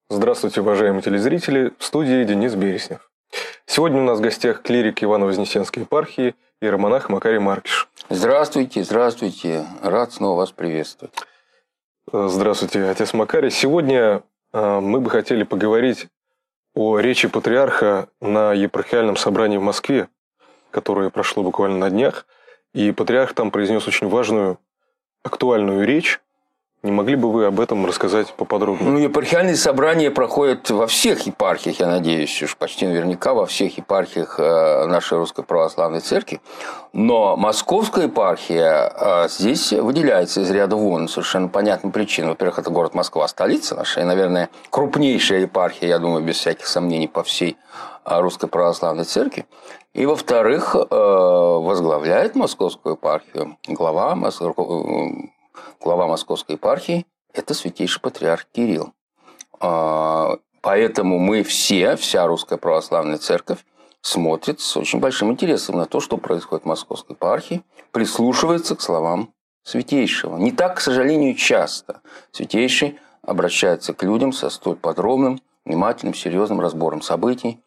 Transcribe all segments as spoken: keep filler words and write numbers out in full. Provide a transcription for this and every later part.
Здравствуйте, уважаемые телезрители, в студии Денис Береснев. Сегодня у нас в гостях клирик Ивано-Вознесенской епархии иеромонах Макарий Маркиш. Здравствуйте, здравствуйте, рад снова вас приветствовать. Здравствуйте, отец Макарий. Сегодня мы бы хотели поговорить о речи патриарха на епархиальном собрании в Москве, которое прошло буквально на днях. И патриарх там произнес очень важную, актуальную речь. Не могли бы вы об этом рассказать поподробнее? Ну, епархиальные собрания проходят во всех епархиях, я надеюсь, уж почти наверняка во всех епархиях нашей Русской Православной Церкви. Но Московская епархия здесь выделяется из ряда вон совершенно понятным причинам. Во-первых, это город Москва, столица наша, и, наверное, крупнейшая епархия, я думаю, без всяких сомнений, по всей Русской Православной Церкви. И, во-вторых, возглавляет Московскую епархию глава Московской Глава Московской епархии – это святейший патриарх Кирилл. Поэтому мы все, вся Русская Православная Церковь, смотрит с очень большим интересом на то, что происходит в Московской епархии, прислушивается к словам святейшего. Не так, к сожалению, часто святейший обращается к людям со столь подробным, внимательным, серьезным разбором событий,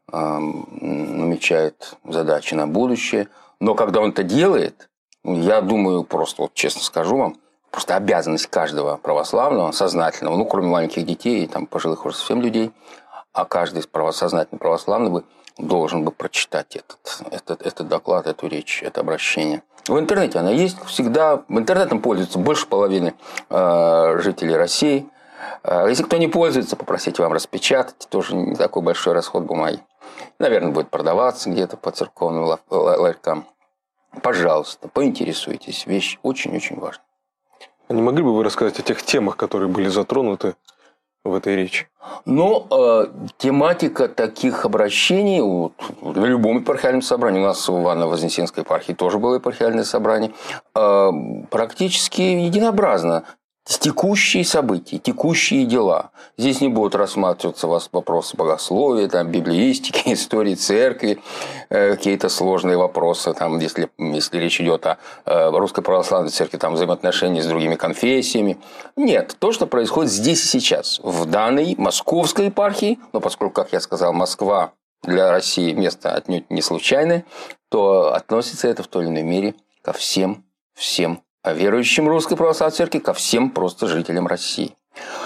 намечает задачи на будущее. Но когда он это делает, я думаю, просто вот честно скажу вам, просто обязанность каждого православного, сознательного, ну, кроме маленьких детей и там, пожилых уже совсем людей, а каждый сознательный православный бы должен бы прочитать этот, этот, этот доклад, эту речь, это обращение. В интернете она есть всегда. Интернетом пользуются больше половины э, жителей России. Э, если кто не пользуется, попросите вам распечатать. Тоже не такой большой расход бумаги. Наверное, будет продаваться где-то по церковным ларькам. Пожалуйста, поинтересуйтесь. Вещь очень-очень важная. Не могли бы вы рассказать о тех темах, которые были затронуты в этой речи? Ну, э, тематика таких обращений вот, в любом епархиальном собрании, у нас в Ивано-Вознесенской епархии тоже было епархиальное собрание, э, практически единообразно. Текущие события, текущие дела. Здесь не будут рассматриваться вас вопросы богословия, там, библеистики, истории церкви, э, какие-то сложные вопросы, там, если, если речь идет о э, Русской Православной Церкви, там, взаимоотношения с другими конфессиями. Нет, то, что происходит здесь и сейчас, в данной Московской епархии, но поскольку, как я сказал, Москва для России место отнюдь не случайное, то относится это в той или иной мере ко всем, всем верующим Русской Православной Церкви, ко всем просто жителям России.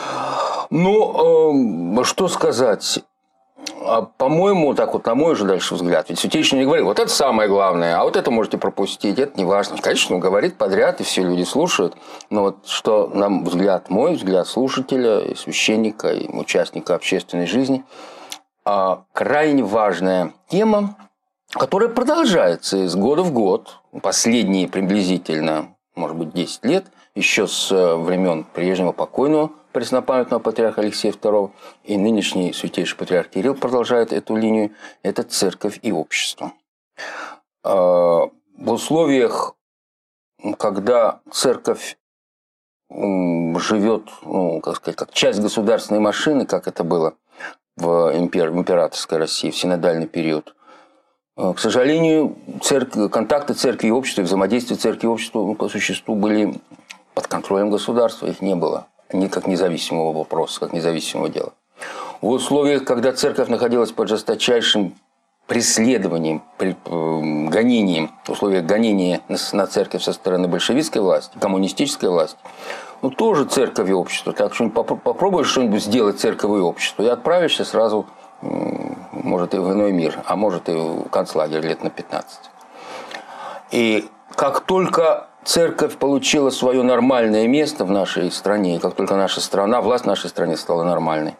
Ну, э, что сказать? По-моему, так вот, на мой же дальше взгляд, ведь святейший не говорит, вот это самое главное, а вот это можете пропустить, это не важно. Конечно, он говорит подряд, и все люди слушают, но вот что, на взгляд, мой взгляд слушателя, и священника, и участника общественной жизни, крайне важная тема, которая продолжается из года в год, последние приблизительно, может быть, десять лет, еще с времен прежнего покойного преснопамятного патриарха Алексея второго, и нынешний святейший патриарх Кирилл продолжает эту линию, это церковь и общество. В условиях, когда церковь живет, ну, как сказать, как часть государственной машины, как это было в императорской России в синодальный период, к сожалению, церковь, контакты церкви и общества, взаимодействие церкви и общества ну, по существу были под контролем государства, их не было. Они как независимого вопроса, как независимого дела. В условиях, когда церковь находилась под жесточайшим преследованием, гонением, в условиях гонения на церковь со стороны большевистской власти, коммунистической власти, ну, тоже церковь и общество. Так что попробуешь что-нибудь сделать церковь и общество, и отправишься сразу, может, и в иной мир, а может, и в концлагерь лет на пятнадцать. И как только церковь получила свое нормальное место в нашей стране, и как только наша страна, власть в нашей стране стала нормальной,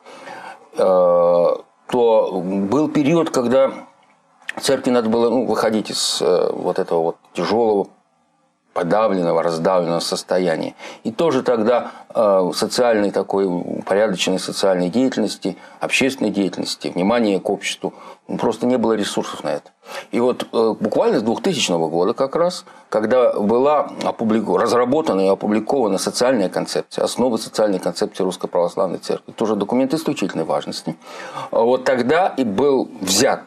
то был период, когда церкви надо было ну, выходить из вот этого вот тяжелого, подавленного, раздавленного состояния. И тоже тогда э, социальной такой, порядочной социальной деятельности, общественной деятельности, внимания к обществу, просто не было ресурсов на это. И вот э, буквально с двухтысячного года как раз, когда была опубликована, разработана и опубликована социальная концепция, основы социальной концепции Русской Православной Церкви, тоже документ исключительной важности, вот тогда и был взят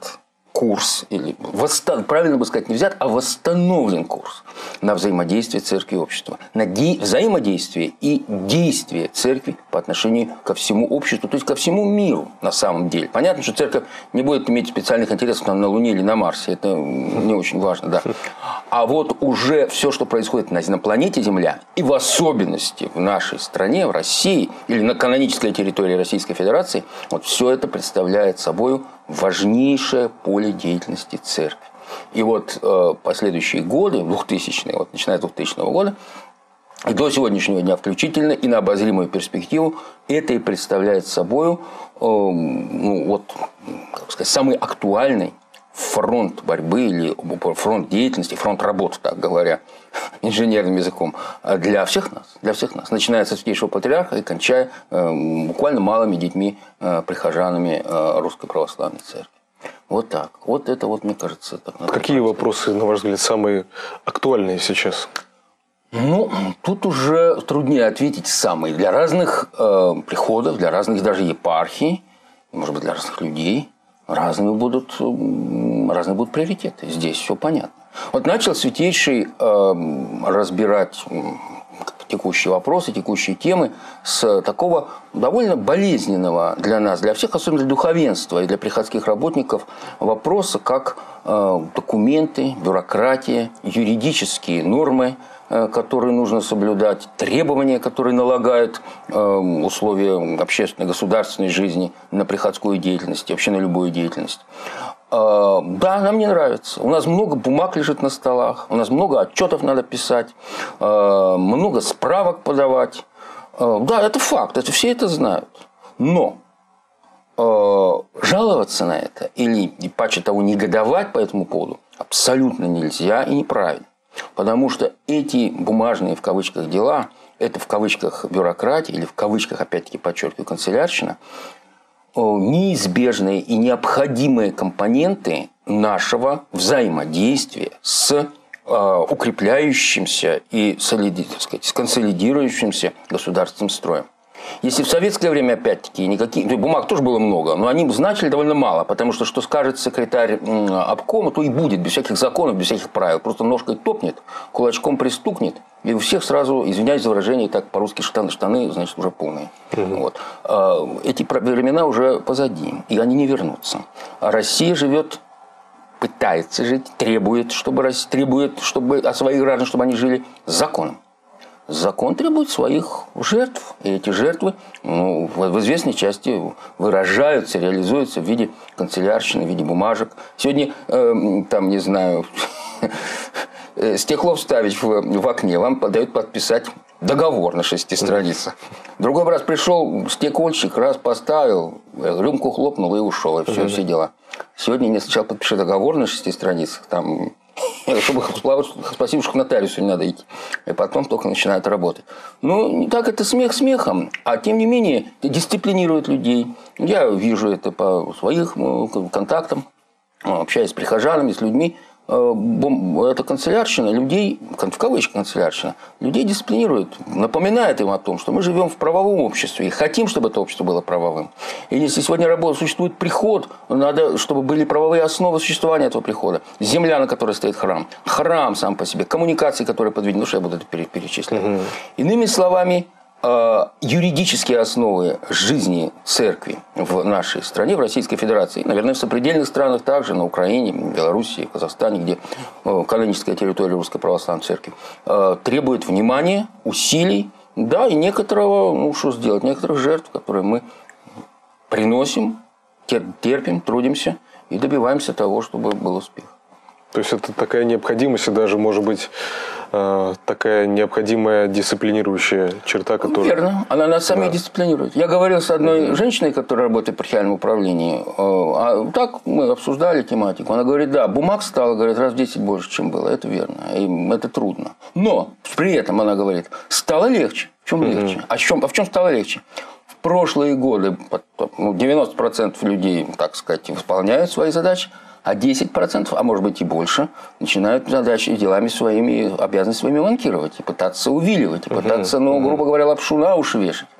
курс, или восстан... правильно бы сказать, не взят, а восстановлен курс на взаимодействие церкви и общества, на де... взаимодействие и действие церкви по отношению ко всему обществу, то есть ко всему миру на самом деле. Понятно, что церковь не будет иметь специальных интересов там, на Луне или на Марсе, это не очень важно, да. А вот уже все, что происходит на, на планете Земля, и в особенности в нашей стране, в России, или на канонической территории Российской Федерации, вот все это представляет собой важнейшее поле деятельности церкви. И вот э, последующие годы, двухтысячные, вот, начиная с двухтысячного года, и до сегодняшнего дня включительно, и на обозримую перспективу, это и представляет собой э, ну, вот, как сказать, самый актуальный фронт борьбы или фронт деятельности, фронт работы, так говоря, инженерным языком, для всех нас, для всех нас, начиная со Святейшего Патриарха и кончая э, буквально малыми детьми, э, прихожанами э, Русской Православной Церкви. Вот так. Вот это, вот, мне кажется... Так Какие вопросы, на ваш взгляд, самые актуальные сейчас? Ну, тут уже труднее ответить самые. Для разных э, приходов, для разных даже епархий, может быть, для разных людей разные будут, разные будут приоритеты. Здесь все понятно. Вот начал Святейший э, разбирать текущие вопросы, текущие темы с такого довольно болезненного для нас, для всех, особенно для духовенства и для приходских работников, вопроса, как э, документы, бюрократия, юридические нормы, э, которые нужно соблюдать, требования, которые налагают э, условия общественной, государственной жизни на приходскую деятельность, вообще на любую деятельность. Да, нам не нравится. У нас много бумаг лежит на столах, у нас много отчетов надо писать, много справок подавать. Да, это факт, это все это знают. Но жаловаться на это или, паче того, негодовать по этому поводу абсолютно нельзя и неправильно. Потому что эти бумажные, в кавычках, дела, это в кавычках бюрократия или в кавычках, опять-таки, подчеркиваю, канцелярщина, неизбежные и необходимые компоненты нашего взаимодействия с э, укрепляющимся и солиди, так сказать, с консолидирующимся государственным строем. Если в советское время, опять-таки, никаких бумаг тоже было много, но они значили довольно мало, потому что, что скажет секретарь обкома, то и будет, без всяких законов, без всяких правил. Просто ножкой топнет, кулачком пристукнет, и у всех сразу, извиняюсь за выражение, так по-русски штаны, штаны, значит, уже полные. Угу. Вот. Эти времена уже позади, и они не вернутся. А Россия живет, пытается жить, требует, чтобы, требует, чтобы от своих граждан, чтобы они жили законом. Закон требует своих жертв. И эти жертвы ну, в известной части выражаются, реализуются в виде канцелярщины, в виде бумажек. Сегодня, э, там, не знаю, стекло вставить в, в окне, вам подают подписать договор на шести страницах. Другой раз пришел стекольщик, раз поставил, рюмку хлопнул и ушел. И все, все дела. Сегодня мне сначала подпиши договор на шести страницах, там... Чтобы спасибо, что к нотариусу не надо идти. И потом только начинают работать. Ну, не так это смех смехом. А тем не менее, дисциплинирует людей. Я вижу это по своим контактам, общаясь с прихожанами, с людьми. Эта канцелярщина людей, в кавычках канцелярщина, людей дисциплинирует, напоминает им о том, что мы живем в правовом обществе и хотим, чтобы это общество было правовым. И если сегодня работа, существует приход, надо, чтобы были правовые основы существования этого прихода. Земля, на которой стоит храм. Храм сам по себе. Коммуникации, которые подведены. Ну, что я буду это перечислять. Угу. Иными словами, юридические основы жизни церкви в нашей стране, в Российской Федерации, наверное, в сопредельных странах также, на Украине, Белоруссии, Казахстане, где каноническая территория Русской Православной Церкви, требует внимания, усилий, да, и некоторого, ну, что сделать, некоторых жертв, которые мы приносим, терпим, трудимся и добиваемся того, чтобы был успех. То есть это такая необходимость и даже, может быть, такая необходимая дисциплинирующая черта, которая... Верно. Она нас сами да. дисциплинирует. Я говорил с одной mm-hmm. женщиной, которая работает в епархиальном управлении. А так мы обсуждали тематику. Она говорит, да, бумаг стало, говорит, раз в десять больше, чем было. Это верно. И это трудно. Но при этом, она говорит, стало легче. В чем mm-hmm. легче? А в чем, а в чем стало легче? В прошлые годы девяносто процентов людей, так сказать, выполняют свои задачи. А десять процентов, а может быть и больше, начинают задачи делами своими, обязанностями своими манкировать и пытаться увиливать, и пытаться, ну, грубо говоря, лапшу на уши вешать.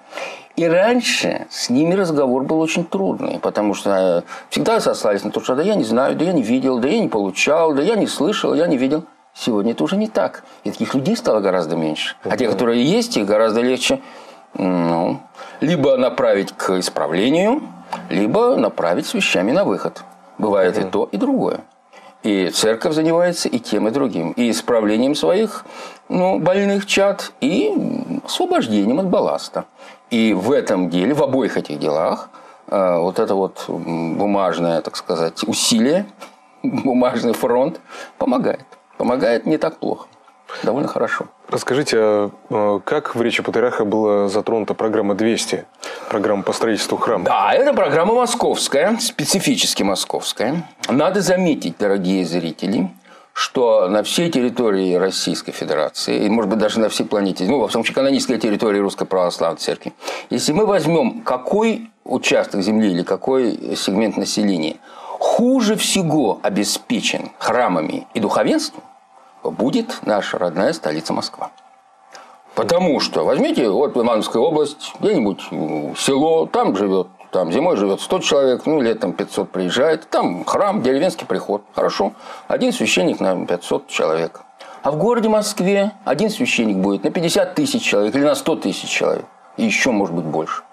И раньше с ними разговор был очень трудный, потому что всегда сослались на то, что да я не знаю, да я не видел, да я не получал, да я не слышал, я не видел. Сегодня это уже не так. И таких людей стало гораздо меньше. А те, которые есть, их гораздо легче ну, либо направить к исправлению, либо направить с вещами на выход. Бывает и то, и другое. И церковь занимается и тем, и другим. И исправлением своих ну, больных чад, и освобождением от балласта. И в этом деле, в обоих этих делах, вот это вот бумажное, так сказать, усилие, бумажный фронт помогает. Помогает не так плохо. Довольно хорошо. Расскажите, а как в Речи Патриарха была затронута программа двести, программа по строительству храма? Да, это программа московская, специфически московская. Надо заметить, дорогие зрители, что на всей территории Российской Федерации, и, может быть, даже на всей планете, ну, во всем случае, канонической территории Русской Православной Церкви, если мы возьмем какой участок земли или какой сегмент населения хуже всего обеспечен храмами и духовенством, будет наша родная столица Москва. Потому что, возьмите, вот Ивановская область, где-нибудь село, там живет, там зимой живет сто человек, ну, летом пятьсот приезжает, там храм, деревенский приход, хорошо, один священник на пятьсот человек. А в городе Москве один священник будет на пятьдесят тысяч человек или на сто тысяч человек, и еще, может быть, больше.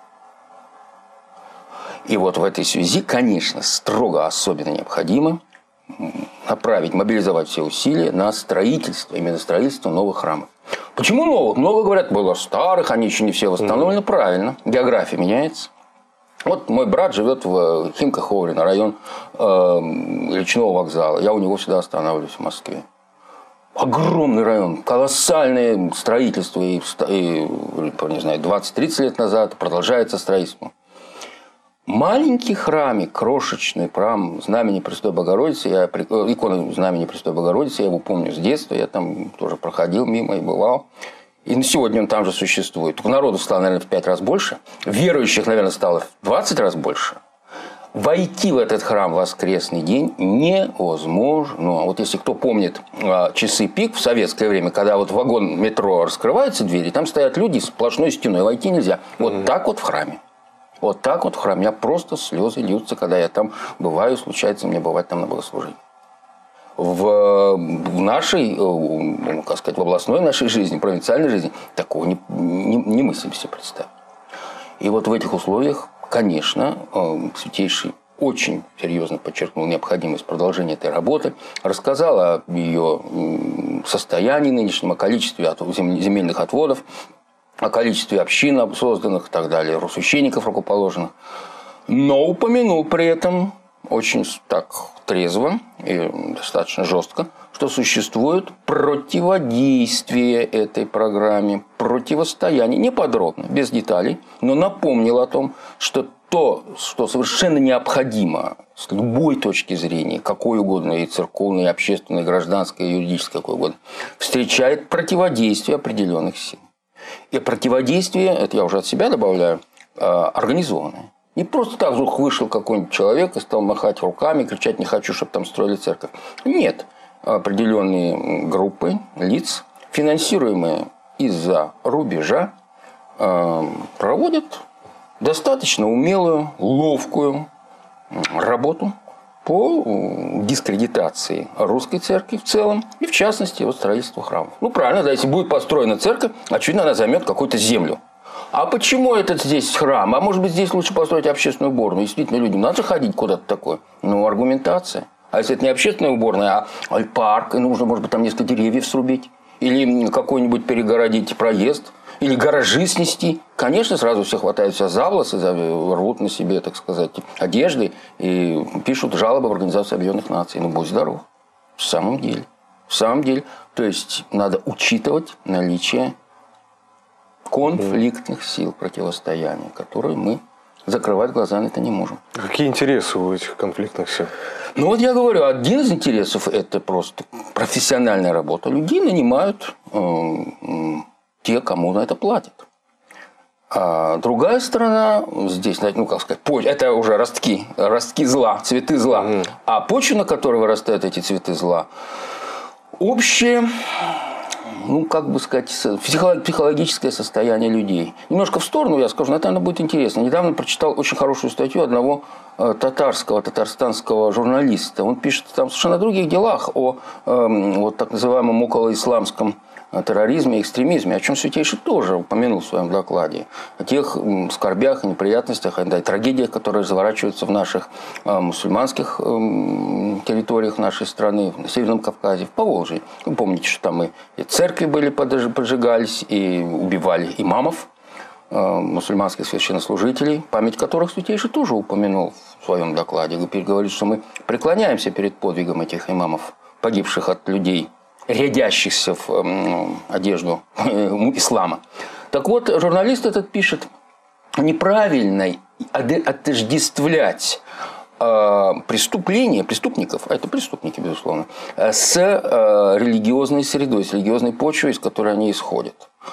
И вот в этой связи, конечно, строго особенно необходимо направить, мобилизовать все усилия на строительство, именно строительство новых храмов. Почему новых? Много говорят, было старых, они еще не все восстановлены. Mm-hmm. Правильно, география меняется. Вот мой брат живет в Химках-Оврино, район э, речного вокзала. Я у него всегда останавливаюсь в Москве. Огромный район, колоссальное строительство. И, и не знаю, двадцать-тридцать лет назад продолжается строительство. Маленький храмик, крошечный храм Знамени Пресвятой Богородицы, я, икона Знамени Пресвятой Богородицы, я его помню с детства, я там тоже проходил мимо и бывал. И на сегодня он там же существует. Только народу стало, наверное, в пять раз больше. Верующих, наверное, стало в двадцать раз больше. Войти в этот храм в воскресный день невозможно. Вот если кто помнит часы пик в советское время, когда вот вагон метро раскрывается двери, там стоят люди сплошной стеной, войти нельзя. Вот mm-hmm. так вот в храме. Вот так вот в храме. Я просто слезы льются, когда я там бываю, случается мне бывать там на богослужении. В, в нашей, как сказать, в областной нашей жизни, провинциальной жизни такого не, не, не мыслим себе представить. И вот в этих условиях, конечно, Святейший очень серьезно подчеркнул необходимость продолжения этой работы, рассказал о ее состоянии нынешнем, о количестве земельных отводов, о количестве общин созданных и так далее, священников рукоположенных. Но упомянул при этом очень так трезво и достаточно жестко, что существует противодействие этой программе, противостояние, не подробно, без деталей, но напомнил о том, что то, что совершенно необходимо с любой точки зрения, какой угодно, и церковной, и общественной, и гражданской, и юридической, какой угодно, встречает противодействие определенных сил. И противодействие, это я уже от себя добавляю, организованное. Не просто так вдруг вышел какой-нибудь человек и стал махать руками, кричать: не хочу, чтобы там строили церковь. Нет. Определенные группы лиц, финансируемые из-за рубежа, проводят достаточно умелую, ловкую работу по дискредитации русской церкви в целом и, в частности, вот строительству храмов. Ну, правильно, да, если будет построена церковь, очевидно, она займет какую-то землю. А почему этот здесь храм? А может быть, здесь лучше построить общественную уборную? Действительно, людям надо ходить куда-то такое. Ну, аргументация. А если это не общественная уборная, а парк, и нужно, может быть, там несколько деревьев срубить, или какой-нибудь перегородить проезд, или гаражи снести. Конечно, сразу все хватаются за волосы, рвут на себе, так сказать, одежды и пишут жалобы в Организацию Объединенных Наций. Ну, будь здоров. В самом деле. В самом деле. То есть, надо учитывать наличие конфликтных сил противостояния, которые мы закрывать глаза на это не можем. Какие интересы у этих конфликтных сил? Ну, вот я говорю, один из интересов – это просто профессиональная работа. Людей нанимают э, те, кому на это платят. А другая сторона, здесь, ну, как сказать, это уже ростки, ростки зла, цветы зла. Угу. А почва, на которой вырастают эти цветы зла, общее, ну, как бы сказать, психологическое состояние людей. Немножко в сторону я скажу, но это, наверное, будет интересно. Недавно прочитал очень хорошую статью одного татарского, татарстанского журналиста. Он пишет там совершенно о других делах, о вот так называемом околоисламском терроризме и экстремизме, о чем Святейший тоже упомянул в своем докладе. О тех скорбях, неприятностях, и трагедиях, которые разворачиваются в наших мусульманских территориях нашей страны, на Северном Кавказе, в Поволжье. Вы помните, что там и, и церкви были, поджигались, и убивали имамов, мусульманских священнослужителей, память которых Святейший тоже упомянул в своем докладе. Вы говорит, что мы преклоняемся перед подвигом этих имамов, погибших от людей, рядящихся в ну, одежду ислама. Так вот, журналист этот пишет, неправильно отождествлять э, преступления, преступников, а это преступники, безусловно, с э, религиозной средой, с религиозной почвой, из которой они исходят.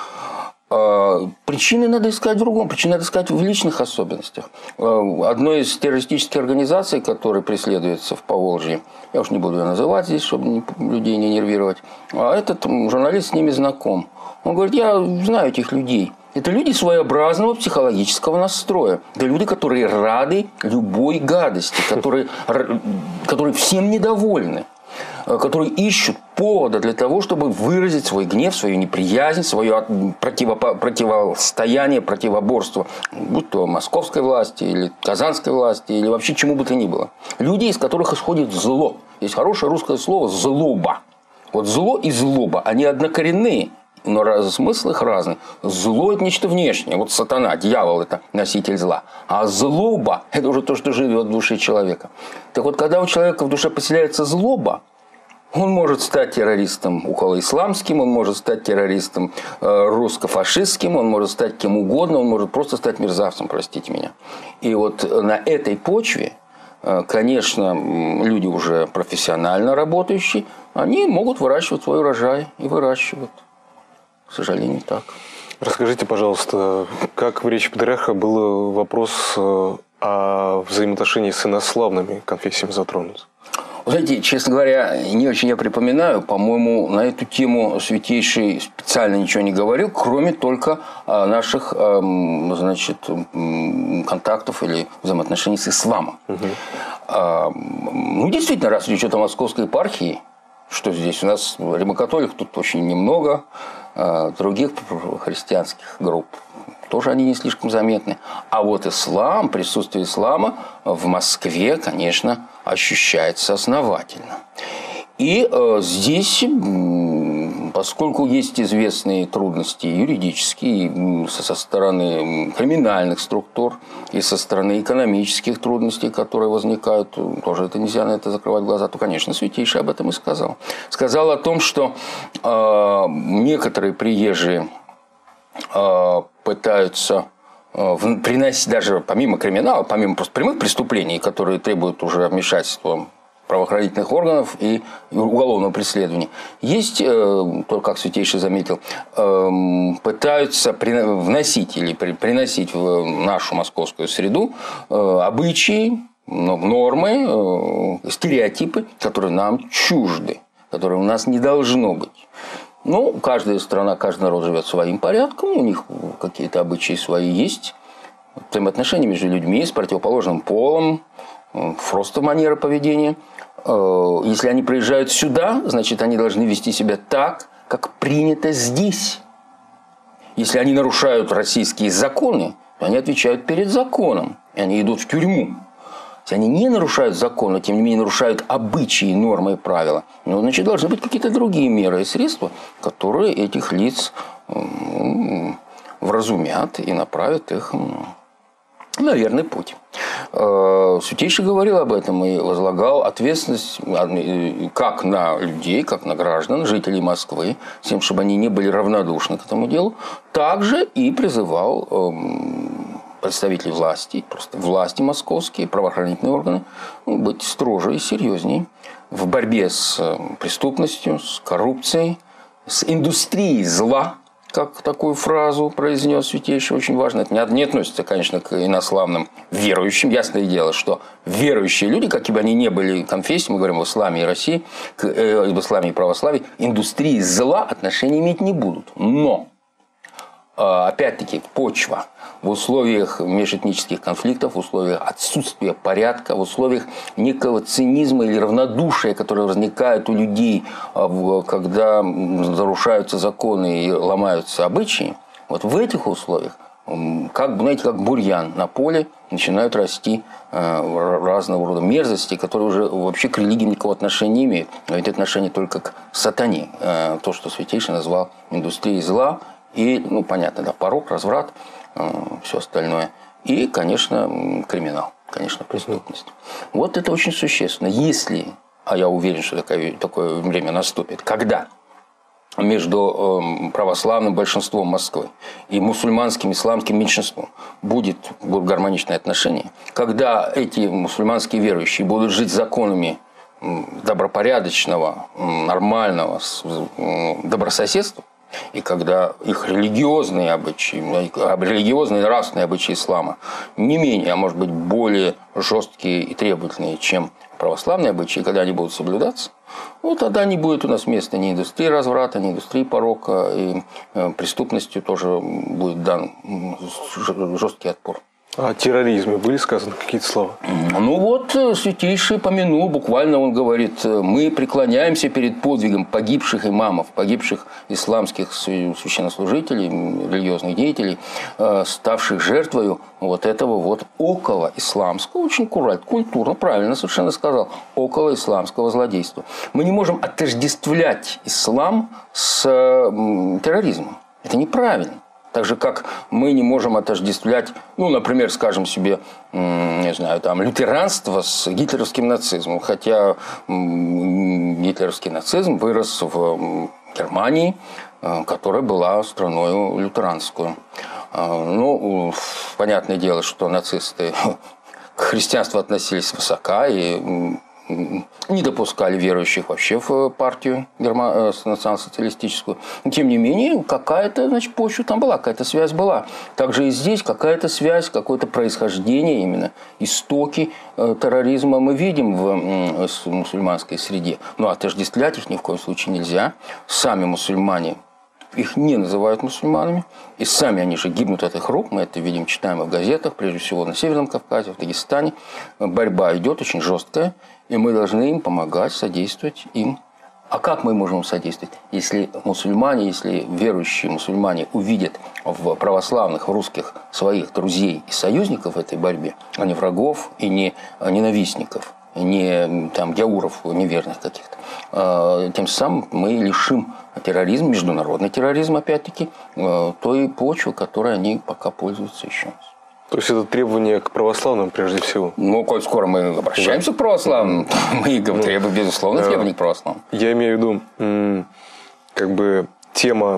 Причины надо искать в другом, причины надо искать в личных особенностях. Одной из террористических организаций, которая преследуется в Поволжье, я уж не буду ее называть здесь, чтобы людей не нервировать, а этот журналист с ними знаком. Он говорит, я знаю этих людей. Это люди своеобразного психологического настроя. Это люди, которые рады любой гадости, которые, которые всем недовольны, которые ищут повода для того, чтобы выразить свой гнев, свою неприязнь, свое противо, противостояние, противоборство, будь то московской власти, или казанской власти, или вообще чему бы то ни было. Люди, из которых исходит зло. Есть хорошее русское слово «злоба». Вот зло и злоба, они однокоренные, но смысл их разный. Зло – это нечто внешнее. Вот сатана, дьявол – это носитель зла. А злоба – это уже то, что живет в душе человека. Так вот, когда у человека в душе поселяется злоба, он может стать террористом околоисламским, он может стать террористом русско-фашистским, он может стать кем угодно, он может просто стать мерзавцем, простите меня. И вот на этой почве, конечно, люди уже профессионально работающие, они могут выращивать свой урожай и выращивают. К сожалению, так. Расскажите, пожалуйста, как в речи Патриарха был вопрос о взаимоотношении с инославными конфессиями затронут? Вы знаете, честно говоря, не очень я припоминаю. По-моему, на эту тему Святейший специально ничего не говорил, кроме только наших, значит, контактов или взаимоотношений с исламом. Угу. Ну, действительно, раз речь идет о московской епархии, что здесь у нас римокатоликов тут очень немного, других христианских групп тоже они не слишком заметны. А вот ислам, присутствие ислама в Москве, конечно, ощущается основательно. И э, здесь, поскольку есть известные трудности юридические со стороны криминальных структур и со стороны экономических трудностей, которые возникают, тоже это нельзя на это закрывать глаза, то, конечно, Святейший об этом и сказал. Сказал о том, что э, некоторые приезжие э, пытаются э, приносить, даже помимо криминала, помимо просто прямых преступлений, которые требуют уже вмешательства правоохранительных органов и уголовного преследования. Есть, то, как Святейший заметил, пытаются вносить или приносить в нашу московскую среду обычаи, нормы, стереотипы, которые нам чужды, которые у нас не должно быть. Ну, каждая страна, каждый народ живет своим порядком, у них какие-то обычаи свои есть, взаимоотношения между людьми с противоположным полом, просто манера поведения. Если они приезжают сюда, значит, они должны вести себя так, как принято здесь. Если они нарушают российские законы, то они отвечают перед законом, и они идут в тюрьму. Если они не нарушают закон, но тем не менее нарушают обычаи, нормы и правила, ну, значит, должны быть какие-то другие меры и средства, которые этих лиц вразумят и направят их на верный путь. Святейший говорил об этом и возлагал ответственность как на людей, как на граждан, жителей Москвы, с тем, чтобы они не были равнодушны к этому делу, также и призывал представителей власти, просто власти московские, правоохранительные органы, быть строже и серьезней в борьбе с преступностью, с коррупцией, с индустрией зла, как такую фразу произнес святейший, очень важно. Это не относится, конечно, к инославным верующим. Ясное дело, что верующие люди, какие бы они ни были конфессии, мы говорим в исламе и России, к, э, в исламе и православии, индустрии зла отношения иметь не будут. Но, э, опять-таки, почва в условиях межэтнических конфликтов, в условиях отсутствия порядка, в условиях некого цинизма или равнодушия, которое возникает у людей, когда нарушаются законы и ломаются обычаи, вот в этих условиях, как, знаете, как бурьян на поле, начинают расти разного рода мерзости, которые уже вообще к религии никакого отношения не имеют. Но это отношение только к сатане, то, что святейший назвал индустрией зла, и, ну, понятно, да, порок, разврат, все остальное. И, конечно, криминал, конечно, преступность. Вот это очень существенно. Если, а я уверен, что такое, такое время наступит, когда между православным большинством Москвы и мусульманским исламским меньшинством будет, будут гармоничные отношения, когда эти мусульманские верующие будут жить законами добропорядочного, нормального добрососедства, и когда их религиозные обычаи, религиозные и нравственные обычаи ислама не менее, а может быть более жесткие и требовательные, чем православные обычаи, когда они будут соблюдаться, вот тогда не будет у нас места ни индустрии разврата, ни индустрии порока, и преступностью тоже будет дан жесткий отпор. О терроризме были сказаны какие-то слова? Ну вот, святейший помянул, буквально он говорит, мы преклоняемся перед подвигом погибших имамов, погибших исламских священнослужителей, религиозных деятелей, ставших жертвою вот этого вот около исламского, очень культурно, правильно совершенно сказал, около исламского злодейства. Мы не можем отождествлять ислам с терроризмом. Это неправильно. Так же, как мы не можем отождествлять, ну, например, скажем себе, не знаю, там, лютеранство с гитлеровским нацизмом. Хотя гитлеровский нацизм вырос в Германии, которая была страной лютеранскую. Ну, понятное дело, что нацисты к христианству относились свысока и не допускали верующих вообще в партию национал-социалистическую. Тем не менее, какая-то, значит, почва там была, какая-то связь была. Также и здесь какая-то связь, какое-то происхождение, именно истоки терроризма мы видим в мусульманской среде. Но отождествлять их ни в коем случае нельзя. Сами мусульмане их не называют мусульманами, и сами они же гибнут от их рук, мы это видим, читаем в газетах, прежде всего на Северном Кавказе, в Дагестане. Борьба идет очень жесткая, и мы должны им помогать, содействовать им. А как мы можем содействовать, если мусульмане, если верующие мусульмане увидят в православных, в русских своих друзей и союзников в этой борьбе, а не врагов и не ненавистников, не там гяуров неверных каких-то. Тем самым мы лишим терроризм, международный терроризм, опять-таки, той почвы, которой они пока пользуются еще. То есть это требование к православным прежде всего? Ну, коль скоро мы обращаемся к православным, мы требуем, безусловно, требования к православным. Я имею в виду, как бы тема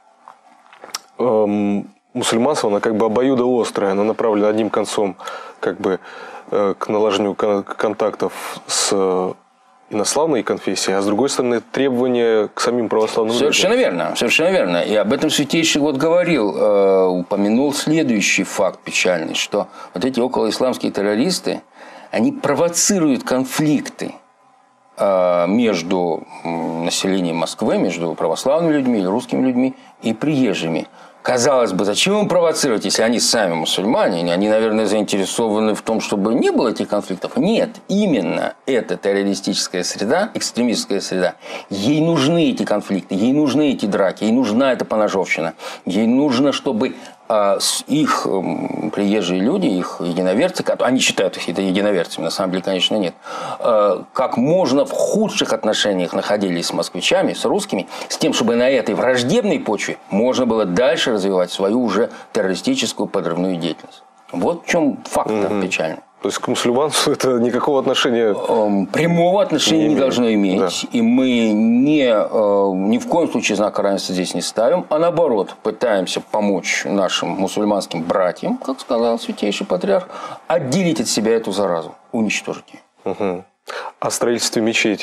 мусульманства, она как бы обоюдоострая, она направлена одним концом как бы к налаживанию контактов с инославной конфессией, а с другой стороны требования к самим православным совершенно людям. Верно, совершенно верно. И об этом святейший вот говорил, э, упомянул следующий факт печальный, что вот эти околоисламские террористы, они провоцируют конфликты э, между населением Москвы, между православными людьми или русскими людьми и приезжими. Казалось бы, зачем им провоцировать, если они сами мусульмане? Они, наверное, заинтересованы в том, чтобы не было этих конфликтов. Нет, именно эта террористическая среда, экстремистская среда, ей нужны эти конфликты, ей нужны эти драки, ей нужна эта поножовщина. Ей нужно, чтобы а, их э, приезжие люди, их единоверцы, они считают их единоверцами, на самом деле, конечно, нет, э, как можно в худших отношениях находились с москвичами, с русскими, с тем, чтобы на этой враждебной почве можно было дальше развивать свою уже террористическую подрывную деятельность. Вот в чем факт mm-hmm. печальный. То есть к мусульманству это никакого отношения... Прямого отношения не, не должно иметь. Да. И мы не, ни в коем случае знака равенства здесь не ставим, а наоборот пытаемся помочь нашим мусульманским братьям, как сказал святейший патриарх, отделить от себя эту заразу, уничтожить ее. Угу. О строительстве мечетей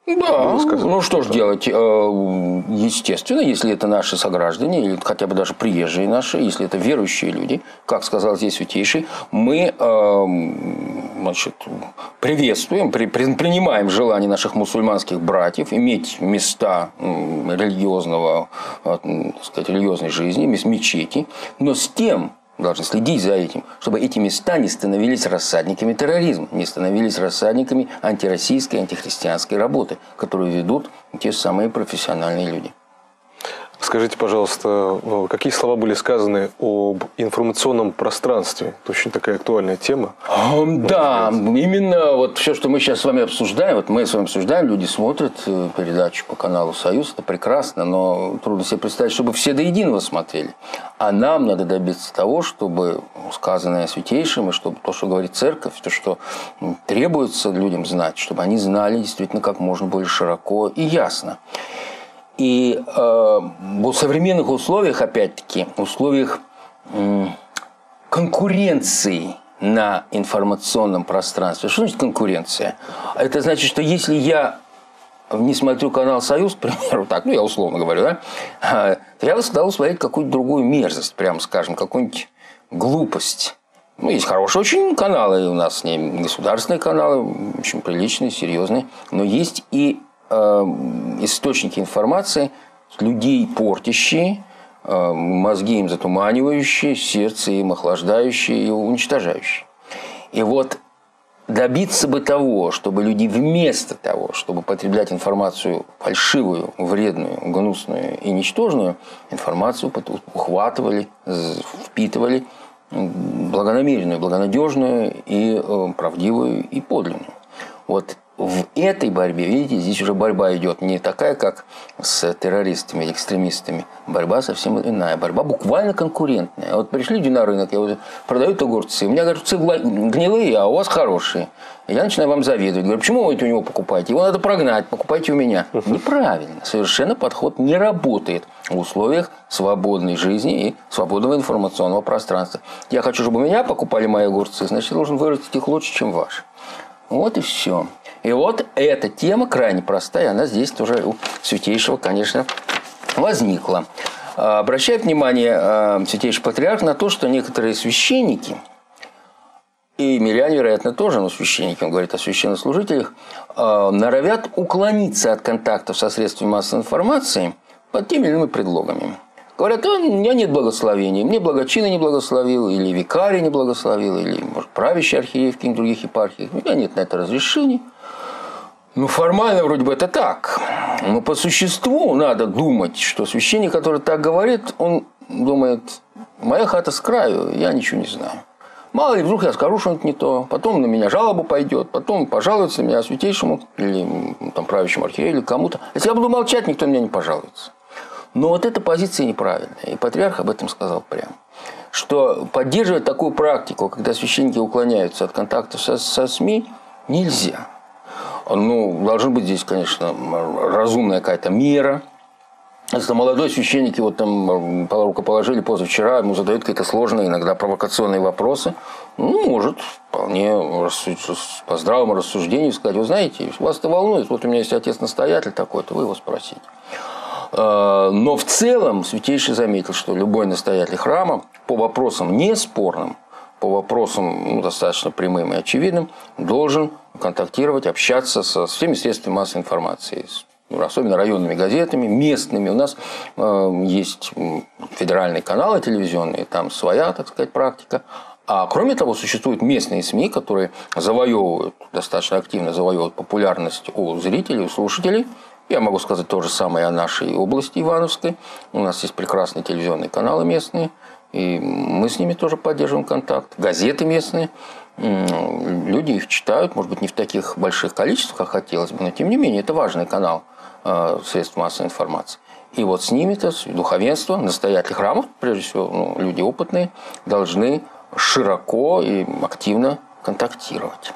Да, ну что ж делать? Естественно, если это наши сограждане, или хотя бы даже приезжие наши, если это верующие люди, как сказал здесь Святейший, мы значит, приветствуем, принимаем желание наших мусульманских братьев иметь места религиозного, так сказать, религиозной жизни, мечети, но с тем, должны следить за этим, чтобы эти места не становились рассадниками терроризма, не становились рассадниками антироссийской, антихристианской работы, которую ведут те самые профессиональные люди. Скажите, пожалуйста, какие слова были сказаны об информационном пространстве? Это очень такая актуальная тема. Да, именно вот все, что мы сейчас с вами обсуждаем, вот мы с вами обсуждаем, люди смотрят передачу по каналу «Союз», это прекрасно, но трудно себе представить, чтобы все до единого смотрели. А нам надо добиться того, чтобы сказанное Святейшим, и чтобы то, что говорит Церковь, то, что требуется людям знать, чтобы они знали действительно как можно более широко и ясно. И э, в современных условиях, опять-таки, условиях э, конкуренции на информационном пространстве. Что значит конкуренция? Это значит, что если я не смотрю канал «Союз», к примеру, так, ну я условно говорю, да, то я стал смотреть какую-то другую мерзость, прямо скажем, какую-нибудь глупость. Ну, есть хорошие очень каналы у нас, не государственные каналы, очень приличные, серьезные, но есть и источники информации, людей портящие, мозги им затуманивающие, сердце им охлаждающие и уничтожающие. И вот добиться бы того, чтобы люди вместо того, чтобы потреблять информацию фальшивую, вредную, гнусную и ничтожную, информацию ухватывали, впитывали благонамеренную, благонадежную и правдивую и подлинную. Вот в этой борьбе, видите, здесь уже борьба идет не такая, как с террористами или экстремистами. Борьба совсем иная. Борьба буквально конкурентная. Вот пришли люди на рынок, я вот, продают огурцы. У меня огурцы гнилые, а у вас хорошие. Я начинаю вам завидовать. Говорю, почему вы это у него покупаете? Его надо прогнать, покупайте у меня. Неправильно. Совершенно подход не работает в условиях свободной жизни и свободного информационного пространства. Я хочу, чтобы у меня покупали мои огурцы, значит, я должен вырастить их лучше, чем ваши. Вот и все. И вот эта тема крайне простая, она здесь тоже у Святейшего, конечно, возникла. Обращает внимание Святейший Патриарх на то, что некоторые священники, и миряне, вероятно, тоже, но священники, он говорит о священнослужителях, норовят уклониться от контактов со средствами массовой информации под теми или иными предлогами. Говорят, а, у меня нет благословения, мне благочина не благословил, или викарий не благословил, или, может, правящий архиерей в каких-нибудь других епархиях. У меня нет на это разрешений. Ну, формально вроде бы это так. Но по существу надо думать, что священник, который так говорит, он думает, моя хата с краю, я ничего не знаю. Мало ли, вдруг я скажу что-нибудь не то, потом на меня жалоба пойдет, потом пожалуется на меня Святейшему, или там, правящему архиерею, или кому-то. Если я буду молчать, никто на меня не пожалуется. Но вот эта позиция неправильная. И Патриарх об этом сказал прямо. Что поддерживать такую практику, когда священники уклоняются от контактов со, со СМИ, нельзя. Ну, должна быть здесь, конечно, разумная какая-то мера. Если молодой священник, его там рукоположили позавчера, ему задают какие-то сложные, иногда провокационные вопросы, ну, может вполне по здравому рассуждению сказать, вы знаете, вас это волнует, вот у меня есть отец-настоятель такой-то, вы его спросите. Но в целом Святейший заметил, что любой настоятель храма по вопросам неспорным, по вопросам ну, достаточно прямым и очевидным, должен контактировать, общаться со всеми средствами массовой информации, особенно районными газетами, местными. У нас э, есть федеральные каналы телевизионные, там своя, так сказать, практика. А кроме того, существуют местные СМИ, которые завоевывают, достаточно активно завоевывают популярность у зрителей, у слушателей. Я могу сказать то же самое о нашей области Ивановской. У нас есть прекрасные телевизионные каналы местные, и мы с ними тоже поддерживаем контакт. Газеты местные. Люди их читают, может быть, не в таких больших количествах, как хотелось бы, но тем не менее, это важный канал средств массовой информации. И вот с ними-то духовенство, настоятели храмов, прежде всего, ну, люди опытные, должны широко и активно контактировать.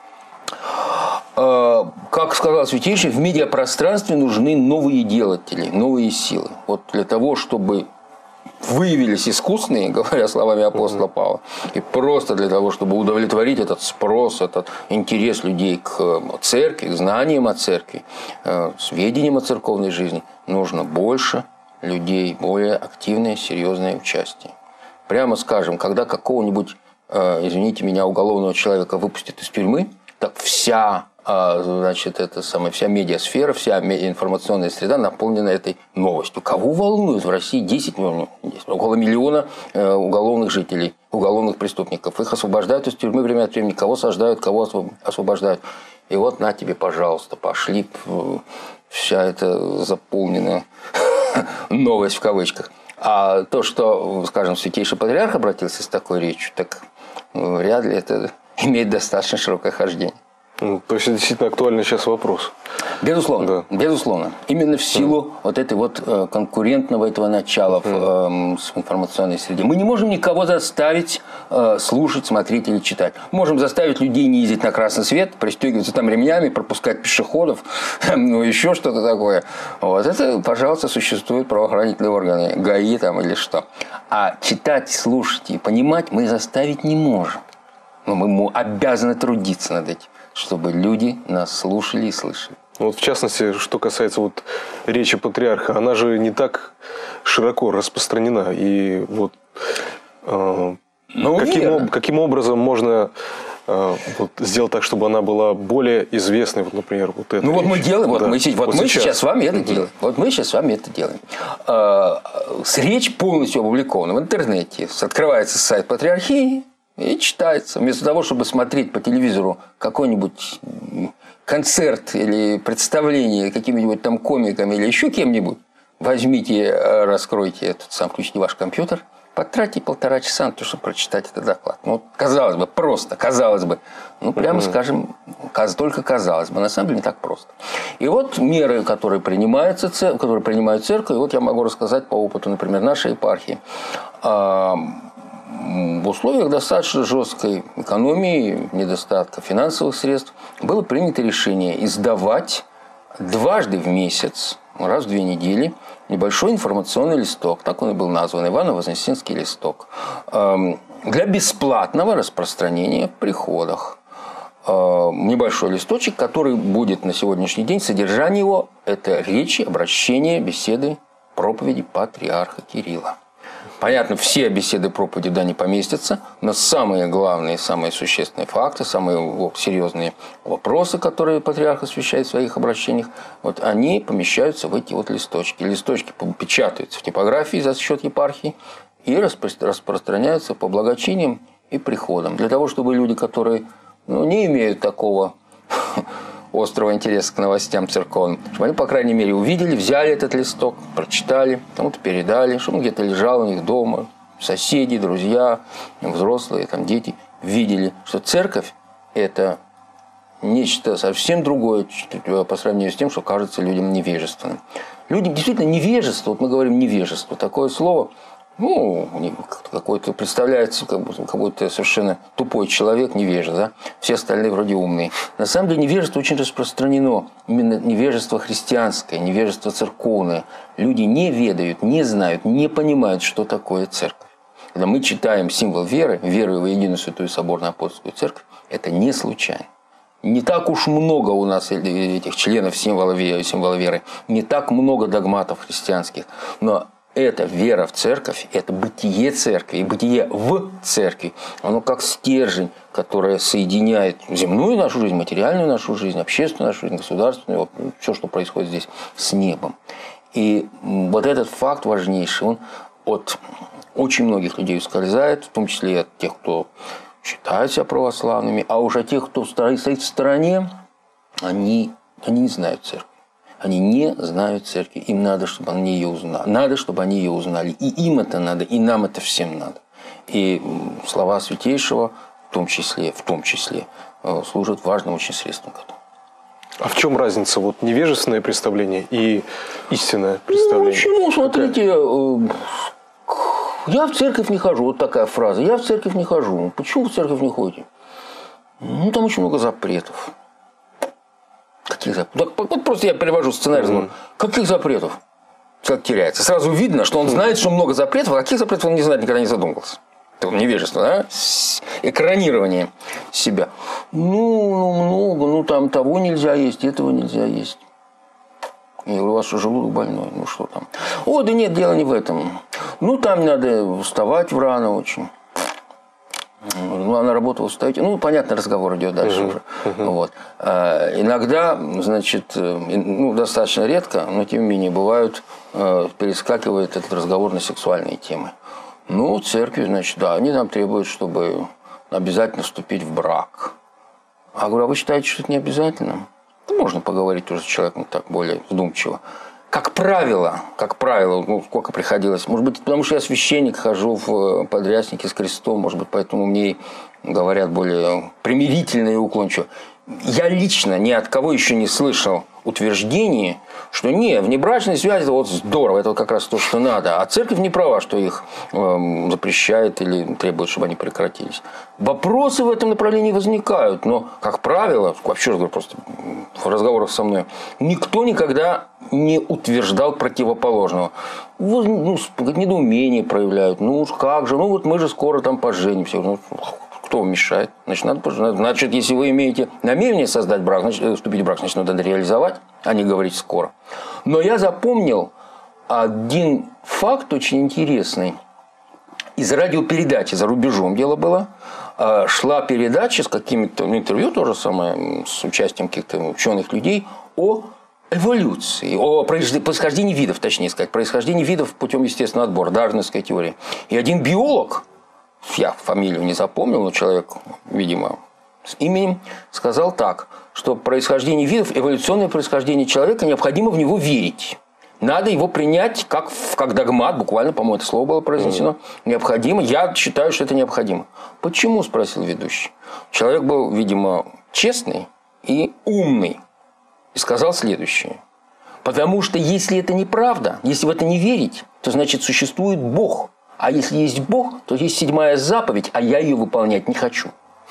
Как сказал Святейший, в медиапространстве нужны новые делатели, новые силы. Вот для того, чтобы выявились искусственные, говоря словами апостола Павла, и просто для того, чтобы удовлетворить этот спрос, этот интерес людей к церкви, к знаниям о церкви, сведениям о церковной жизни, нужно больше людей, более активное, серьезное участие. Прямо скажем, когда какого-нибудь, извините меня, уголовного человека выпустят из тюрьмы, так вся, значит, это самая, вся медиасфера, вся информационная среда наполнена этой новостью. Кого волнует в России десять миллионов, около миллиона уголовных жителей, уголовных преступников? Их освобождают из тюрьмы время от времени, кого саждают, кого освобождают. И вот на тебе, пожалуйста, пошли, вся эта заполненная новость в кавычках. А то, что, скажем, Святейший Патриарх обратился с такой речью, так вряд ли это имеет достаточно широкое хождение. Ну, то есть, это действительно актуальный сейчас вопрос. Безусловно. Да. Безусловно. Именно в силу да. вот этой вот конкурентного этого начала в, э, в информационной среде. Мы не можем никого заставить э, слушать, смотреть или читать. Можем заставить людей не ездить на красный свет, пристегиваться там ремнями, пропускать пешеходов, ну, еще что-то такое. Вот это, пожалуйста, существуют правоохранительные органы, ГАИ там или что. А читать, слушать и понимать мы заставить не можем. Но мы обязаны трудиться над этим, чтобы люди нас слушали и слышали. Вот в частности, что касается вот речи патриарха, она же не так широко распространена. И вот э, ну, каким, каким образом можно э, вот, сделать так, чтобы она была более известной, вот, например, вот эта Ну речь. вот мы делаем, вот, да. мы, вот, вот мы сейчас. сейчас с вами это mm-hmm. делаем. Вот мы сейчас с вами это делаем. Э, речь полностью опубликована в интернете. Открывается сайт Патриархии. И читается. Вместо того, чтобы смотреть по телевизору какой-нибудь концерт или представление какими-нибудь там комиками или еще кем-нибудь, возьмите, раскройте этот сам, включите ваш компьютер, потратьте полтора часа на то, чтобы прочитать этот доклад. Ну, казалось бы, просто, казалось бы. Ну, прямо mm-hmm. скажем, только казалось бы. На самом деле не так просто. И вот меры, которые принимаются, которые принимают церковь, вот я могу рассказать по опыту, например, нашей епархии. В условиях достаточно жесткой экономии, недостатка финансовых средств, было принято решение издавать дважды в месяц, раз в две недели, небольшой информационный листок, так он и был назван, Ивано-Вознесенский листок, для бесплатного распространения в приходах. Небольшой листочек, который будет на сегодняшний день, содержание его – это речи, обращения, беседы, проповеди патриарха Кирилла. Понятно, все беседы проповеди да не поместятся, но самые главные, самые существенные факты, самые серьезные вопросы, которые патриарх освещает в своих обращениях, вот они помещаются в эти вот листочки. Листочки печатаются в типографии за счет епархии и распро- распространяются по благочиниям и приходам. Для того, чтобы люди, которые ну, не имеют такого острого интереса к новостям церковным, чтобы они, по крайней мере, увидели, взяли этот листок, прочитали, кому-то передали, чтобы он где-то лежал у них дома, соседи, друзья, взрослые, там, дети, видели, что церковь – это нечто совсем другое по сравнению с тем, что кажется людям невежественным. Людям действительно невежество, вот мы говорим невежество, такое слово, ну, какой-то представляется как будто какой-то совершенно тупой человек, невежа, да? Все остальные вроде умные. На самом деле невежество очень распространено. Именно невежество христианское, невежество церковное. Люди не ведают, не знают, не понимают, что такое церковь. Когда мы читаем символ веры, веры в единую святую соборную апостольскую церковь, это не случайно. Не так уж много у нас этих членов символа веры, символа веры, не так много догматов христианских, но это вера в церковь, это бытие церкви, и бытие в церкви, оно как стержень, которое соединяет земную нашу жизнь, материальную нашу жизнь, общественную нашу жизнь, государственную, все, что происходит здесь, с небом. И вот этот факт важнейший, он от очень многих людей ускользает, в том числе и от тех, кто считают себя православными, а уж от тех, кто стоит в стороне, они, они не знают церковь. Они не знают церкви. Им надо, чтобы они ее узнали. Надо, чтобы они ее узнали. И им это надо, и нам это всем надо. И слова Святейшего, в том числе, в том числе служат важным очень средством к этому. А в чем разница? Вот невежественное представление и истинное представление? Ну, почему? Смотрите, я в церковь не хожу. Вот такая фраза. Я в церковь не хожу. Почему вы в церковь не ходите? Ну, там очень много запретов. Каких запретов? Вот просто я перевожу сценарий. Mm-hmm. Каких запретов? Человек теряется. Сразу видно, что он знает, что много запретов, а каких запретов он не знает, никогда не задумывался. Это невежество, да? Экранирование себя. Ну, много, ну там того нельзя есть, этого нельзя есть. Я говорю, у вас что, желудок больной? Ну что там? О, да нет, дело не в этом. Ну там надо вставать рано очень. Ну, она работала, встаете. Ну, понятно, разговор идет дальше uh-huh. уже. Uh-huh. Вот. А, иногда, значит, ну, достаточно редко, но тем не менее, бывают, перескакивает этот разговор на сексуальные темы. Ну, церкви, значит, да, они нам требуют, чтобы обязательно вступить в брак. А говорю, а вы считаете, что это не обязательно? Ну, можно поговорить уже с человеком так более вдумчиво. Как правило, как правило, ну, сколько приходилось, может быть, потому что я священник, хожу в подряснике с крестом, может быть, поэтому мне говорят более примирительно и уклончиво. Я лично ни от кого еще не слышал утверждений, что не, внебрачная связь – это вот здорово, это вот как раз то, что надо. А церковь не права, что их э, запрещает или требует, чтобы они прекратились. Вопросы в этом направлении возникают, но, как правило, вообще говорю, просто в разговорах со мной, никто никогда не утверждал противоположного. Вот, ну, недоумение проявляют. Ну уж как же, ну вот мы же скоро там поженимся. Ну, кто вам мешает? Значит, надо пожениться. Значит, если вы имеете намерение создать брак, значит, вступить в брак, значит, надо реализовать, а не говорить скоро. Но я запомнил один факт очень интересный. Из радиопередачи за рубежом дело было. Шла передача с какими-то, ну, интервью тоже самое, с участием каких-то ученых людей о эволюции, о происхождении видов, точнее сказать, происхождении видов путем естественного отбора, дарвиновская теория. И один биолог, я фамилию не запомнил, но человек, видимо, с именем, сказал так, что происхождение видов, эволюционное происхождение человека, необходимо в него верить. Надо его принять как, как догмат, буквально, по-моему, это слово было произнесено. Необходимо. Я считаю, что это необходимо. Почему, спросил ведущий. Человек был, видимо, честный и умный. И сказал следующее. Потому что если это неправда, если в это не верить, то значит существует Бог. А если есть Бог, то есть седьмая заповедь, а я ее выполнять не хочу.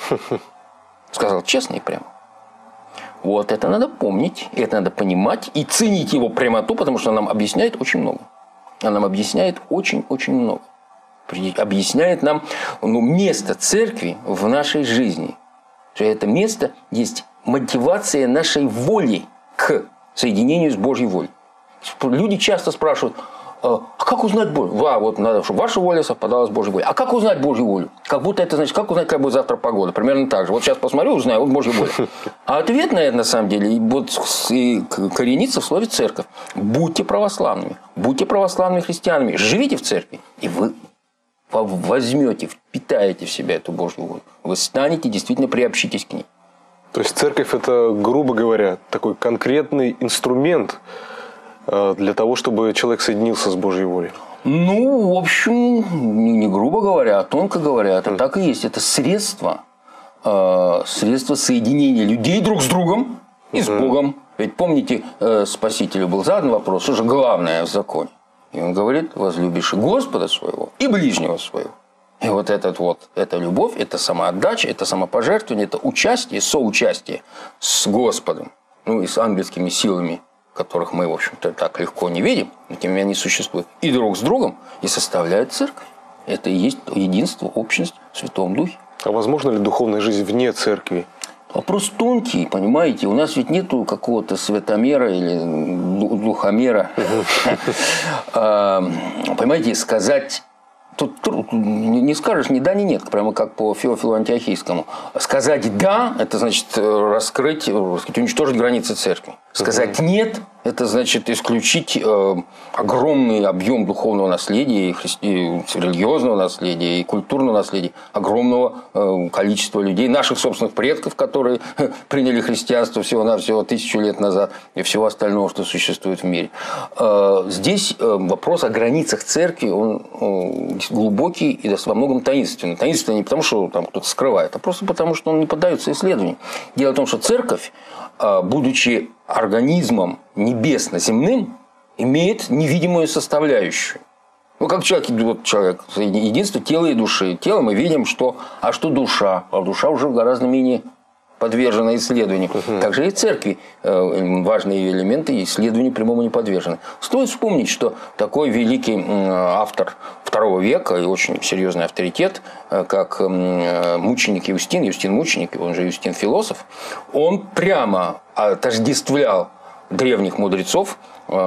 Сказал честно и прямо. Вот это надо помнить, это надо понимать и ценить его прямоту, потому что она нам объясняет очень много. Она нам объясняет очень-очень много. Объясняет нам, ну, место церкви в нашей жизни. Что это место есть мотивация нашей воли к соединению с Божьей волей. Люди часто спрашивают, а как узнать Божью? А, вот надо, чтобы ваша воля совпадала с Божьей волей. А как узнать Божью волю? Как будто это значит, как узнать, какая будет завтра погода? Примерно так же. Вот сейчас посмотрю, узнаю, вот Божья воля. А ответ на это, на самом деле, вот и коренится в слове церковь. Будьте православными. Будьте православными христианами. Живите в церкви. И вы возьмете, впитаете в себя эту Божью волю. Вы станете, действительно приобщитесь к ней. То есть церковь – это, грубо говоря, такой конкретный инструмент для того, чтобы человек соединился с Божьей волей? Ну, в общем, не грубо говоря, а тонко говоря, это mm. так и есть. Это средство, э, средство соединения людей друг с другом и с mm. Богом. Ведь помните, э, Спасителю был задан вопрос, что же главное в законе? И он говорит, возлюбишь Господа своего и ближнего своего. И вот, этот вот эта любовь, это самоотдача, это самопожертвование, это участие, соучастие с Господом, ну и с ангельскими силами, которых мы, в общем-то, так легко не видим, но тем не менее они существуют, и друг с другом, и составляют церковь. Это и есть единство, общность в Святом Духе. А возможно ли духовная жизнь вне церкви? Вопрос тонкий, понимаете. У нас ведь нету какого-то светомера или духомера. Понимаете, сказать... Тут не скажешь ни да, ни нет, прямо как по Феофилу Антиохийскому. Сказать «да» – это значит раскрыть, сказать, уничтожить границы церкви. Сказать «нет» – это значит исключить э, огромный объем духовного наследия, и, христи... и религиозного наследия, и культурного наследия огромного э, количества людей, наших собственных предков, которые приняли христианство всего-навсего тысячу лет назад, и всего остального, что существует в мире. Э, здесь э, вопрос о границах церкви, он э, глубокий и во многом таинственный. Таинственный не потому, что там кто-то скрывает, а просто потому, что он не поддается исследованию. Дело в том, что церковь, будучи организмом небесно-земным, имеет невидимую составляющую. Ну, как человек, вот человек, единство тела и души. Тело мы видим, что... А что душа? А душа уже гораздо менее подвержена исследованию. Uh-huh. Также и церкви важные ее элементы исследованию прямому не подвержены. Стоит вспомнить, что такой великий автор второго века и очень серьезный авторитет, как мученик Юстин, Юстин мученик, он же Юстин философ, он прямо отождествлял древних мудрецов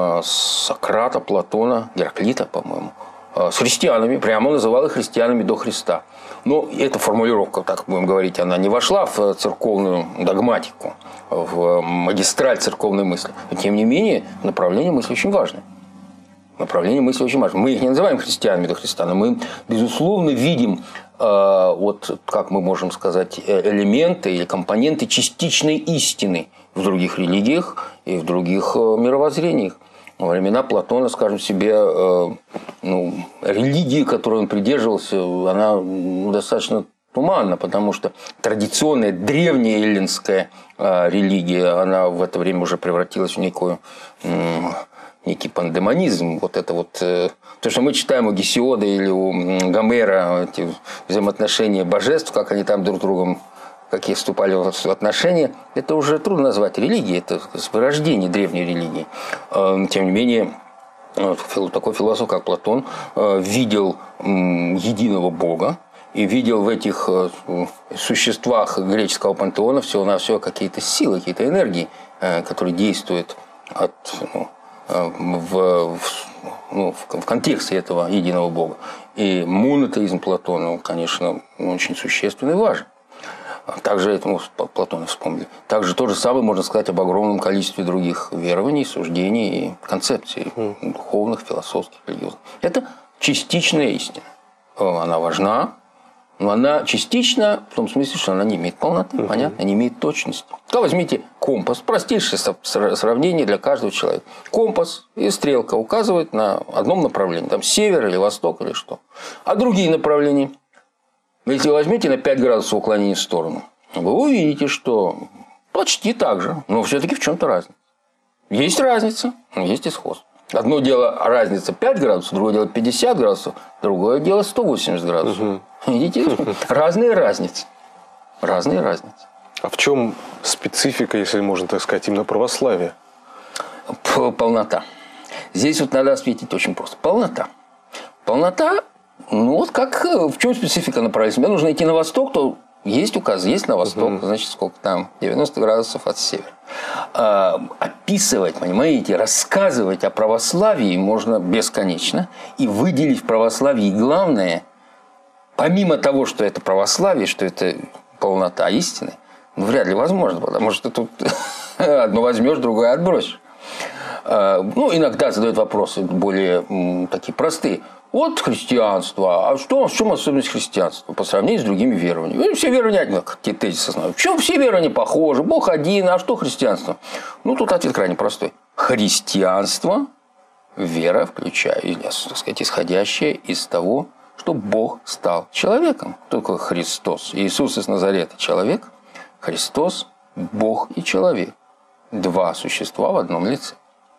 Сократа, Платона, Гераклита, по-моему, с христианами, прямо называл их христианами до Христа. Но эта формулировка, так будем говорить, она не вошла в церковную догматику, в магистраль церковной мысли. Но, тем не менее, направление мысли очень важное. Направление мысли очень важно. Мы их не называем христианами до Христа, но мы, безусловно, видим, э, вот, как мы можем сказать, элементы или компоненты частичной истины в других религиях и в других э, мировоззрениях. Во времена Платона, скажем себе, э, ну, религия, которой он придерживался, она ну, достаточно туманна, потому что традиционная древняя эллинская э, религия, она в это время уже превратилась в некую... Э, некий пандемонизм, вот это вот, э, то, что мы читаем у Гесиода или у Гомера, эти взаимоотношения божеств, как они там друг с другом, какие вступали в отношения, это уже трудно назвать религией, это вырождение древней религии. Э, тем не менее, такой философ, как Платон, э, видел э, единого Бога и видел в этих э, существах греческого пантеона всего-навсего какие-то силы, какие-то энергии, э, которые действуют от... Ну, В, в, ну, в контексте этого единого Бога. И монотеизм Платона, конечно, очень существенный и важен. Также этому Платона вспомнили. Также то же самое можно сказать об огромном количестве других верований, суждений и концепций духовных, философских, религиозных. Это частичная истина. Она важна, но она частична в том смысле, что она не имеет полноты, uh-huh. понятно, не имеет точности. То возьмите компас, простейшее сравнение для каждого человека. Компас и стрелка указывают на одном направлении, там север или восток или что. А другие направления, если вы возьмете на пять градусов уклонения в сторону, вы увидите, что почти так же, но все-таки в чем-то разница. Есть разница, но есть и сходство. Одно дело разница пять градусов, другое дело пятьдесят градусов, другое дело сто восемьдесят градусов. Угу. Видите? Разные разницы. Разные разницы. А в чем специфика, если можно так сказать, именно православия? Полнота. Здесь вот надо ответить очень просто. Полнота. Полнота, ну вот как, в чем специфика направления? Мне нужно идти на восток, то есть указ, есть на восток, угу. значит, сколько там? девяносто градусов от севера. А, описывать, понимаете, рассказывать о православии можно бесконечно. И выделить в православии главное, помимо того, что это православие, что это полнота истины, ну, вряд ли возможно, потому что тут одно возьмешь, другое отбросишь. А, ну, иногда задают вопросы более м, такие простые. Вот христианство. А что, в чем особенность христианства по сравнению с другими верованиями? Все верования, ну, какие тезисы основные. В чем все верования похожи? Бог один, а что христианство? Ну, тут ответ крайне простой. Христианство, вера, включая, или, так сказать, исходящая из того, что Бог стал человеком. Кто такой Христос? Иисус из Назарета человек. Христос, Бог и человек. Два существа в одном лице.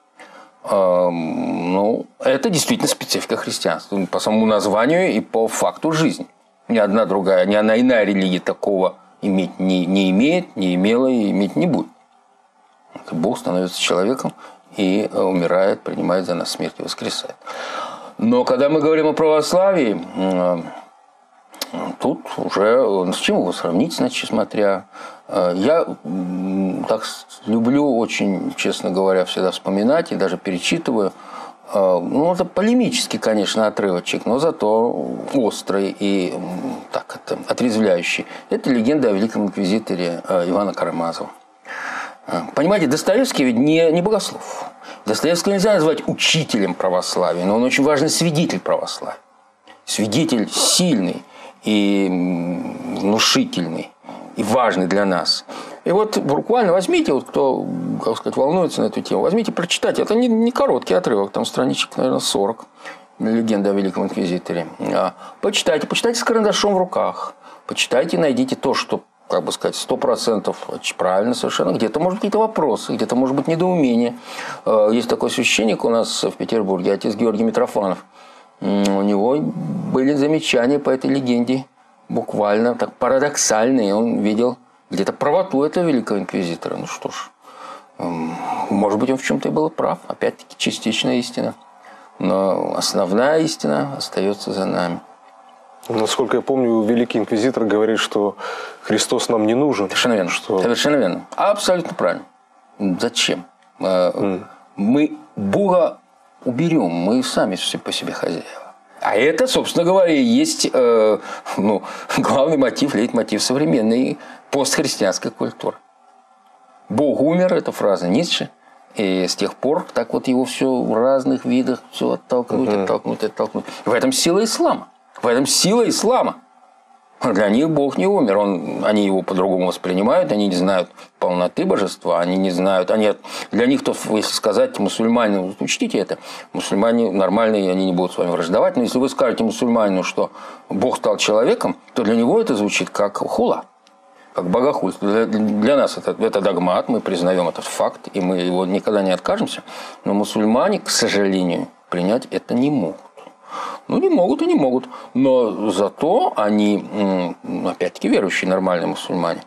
Ну, это действительно специфика христианства. По самому названию и по факту жизни. Ни одна другая, ни одна иная религия такого иметь не, не имеет, не имела и иметь не будет. Бог становится человеком и умирает, принимает за нас смерть и воскресает. Но когда мы говорим о православии, тут уже с чем его сравнить, значит, смотря... Я так люблю очень, честно говоря, всегда вспоминать и даже перечитываю. Ну, это полемический, конечно, отрывочек, но зато острый и так, это, отрезвляющий. Это легенда о великом инквизиторе Ивана Карамазова. Понимаете, Достоевский ведь не, не богослов. Достоевского нельзя назвать учителем православия, но он очень важный свидетель православия. Свидетель сильный и внушительный. И важный для нас. И вот буквально возьмите, вот кто, как сказать, волнуется на эту тему, возьмите, прочитайте. Это не, не короткий отрывок, там страничек, наверное, сорок. Легенда о великом инквизиторе. Почитайте, почитайте с карандашом в руках. Почитайте, найдите то, что, как бы сказать, сто процентов правильно совершенно. Где-то, может быть, какие-то вопросы, где-то, может быть, недоумение. Есть такой священник у нас в Петербурге, отец Георгий Митрофанов. У него были замечания по этой легенде. Буквально так парадоксальные. Он видел где-то правоту этого великого инквизитора. Ну что ж, может быть, он в чем-то и был прав. Опять-таки, частичная истина. Но основная истина остается за нами. Насколько я помню, великий инквизитор говорит, что Христос нам не нужен. Совершенно верно. Что... Совершенно верно. Абсолютно правильно. Зачем? Mm. Мы Бога уберем, мы сами все по себе хозяева. А это, собственно говоря, и есть э, ну, главный мотив, лейтмотив современной постхристианской культуры. Бог умер, это фраза Ницше. И с тех пор так вот его все в разных видах все оттолкнуть, mm-hmm. оттолкнуть, оттолкнуть. В этом сила ислама. В этом сила ислама. Для них Бог не умер. Он, они его по-другому воспринимают, они не знают полноты божества, они не знают... Они, для них, то, если сказать мусульманину, учтите это, мусульмане нормальные, они не будут с вами враждовать, но если вы скажете мусульманину, что Бог стал человеком, то для него это звучит как хула, как богохульство. Для, для нас это, это догмат, мы признаем этот факт, и мы его никогда не откажемся, но мусульмане, к сожалению, принять это не могут. Ну, не могут и не могут. Но зато они, опять-таки, верующие, нормальные мусульмане,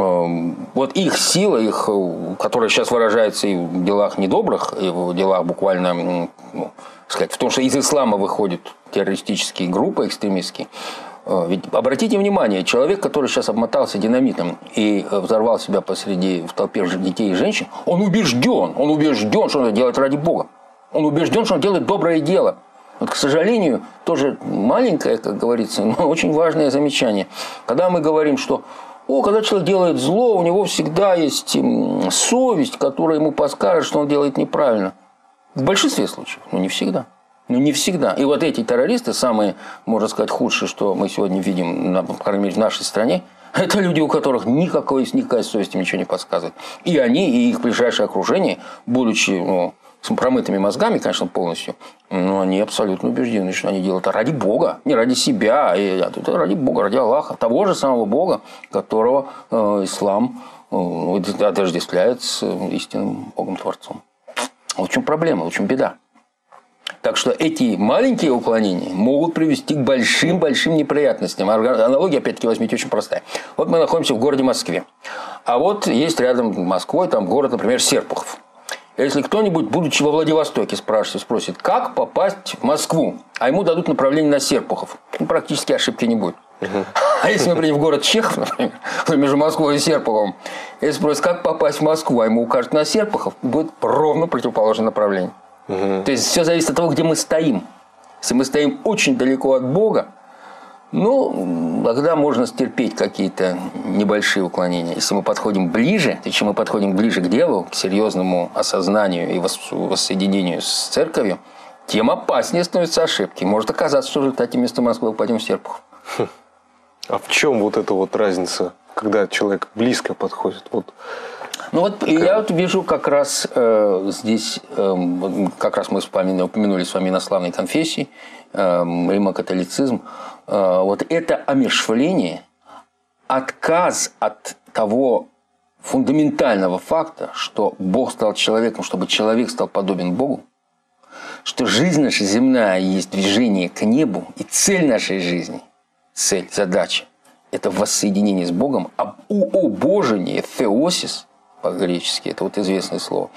вот их сила, их, которая сейчас выражается и в делах недобрых, и в делах буквально, ну, сказать, в том, что из ислама выходят террористические группы экстремистские. Ведь обратите внимание, человек, который сейчас обмотался динамитом и взорвал себя посреди в толпе детей и женщин, он убежден, он убежден, что он это делает ради Бога. Он убежден, что он делает доброе дело. Вот, к сожалению, тоже маленькое, как говорится, но очень важное замечание. Когда мы говорим, что о, когда человек делает зло, у него всегда есть совесть, которая ему подскажет, что он делает неправильно. В большинстве случаев, но не всегда. Ну, не всегда. И вот эти террористы, самые, можно сказать, худшие, что мы сегодня видим, по крайней мере, в нашей стране, это люди, у которых никакой, никакой совести ничего не подсказывает. И они, и их ближайшее окружение, будучи... Ну, с промытыми мозгами, конечно, полностью, но они абсолютно убеждены, что они делают это ради Бога, не ради себя, это ради Бога, ради Аллаха, того же самого Бога, которого э, ислам э, отождествляет с истинным Богом-творцом. В чем проблема, в чем беда? Так что эти маленькие уклонения могут привести к большим-большим неприятностям. Аналогия, опять-таки, возьмите, очень простая. Вот мы находимся в городе Москве, а вот есть рядом с Москвой там город, например, Серпухов. Если кто-нибудь, будучи во Владивостоке, спрашивает, спросит, как попасть в Москву, а ему дадут направление на Серпухов, ну, практически ошибки не будет. Uh-huh. А если мы придем в город Чехов, например, между Москвой и Серпуховым, если спросят, как попасть в Москву, а ему укажут на Серпухов, будет ровно противоположное направление. Uh-huh. То есть все зависит от того, где мы стоим. Если мы стоим очень далеко от Бога, ну, тогда можно стерпеть какие-то небольшие уклонения. Если мы подходим ближе, то чем мы подходим ближе к делу, к серьезному осознанию и воссоединению с церковью, тем опаснее становятся ошибки. Может оказаться, что в результате вместо Москвы упадем в Серпухов. А в чем вот эта вот разница, когда человек близко подходит? Вот. Ну вот такая... я вот вижу как раз э, здесь, э, как раз мы упомянули, упомянули с вами инославные конфессии, э, римо-католицизм. Э, вот это омершвление, отказ от того фундаментального факта, что Бог стал человеком, чтобы человек стал подобен Богу, что жизнь наша земная есть движение к небу, и цель нашей жизни, цель, задача, это воссоединение с Богом, а уобожение, теосис, по-гречески, это вот известное слово,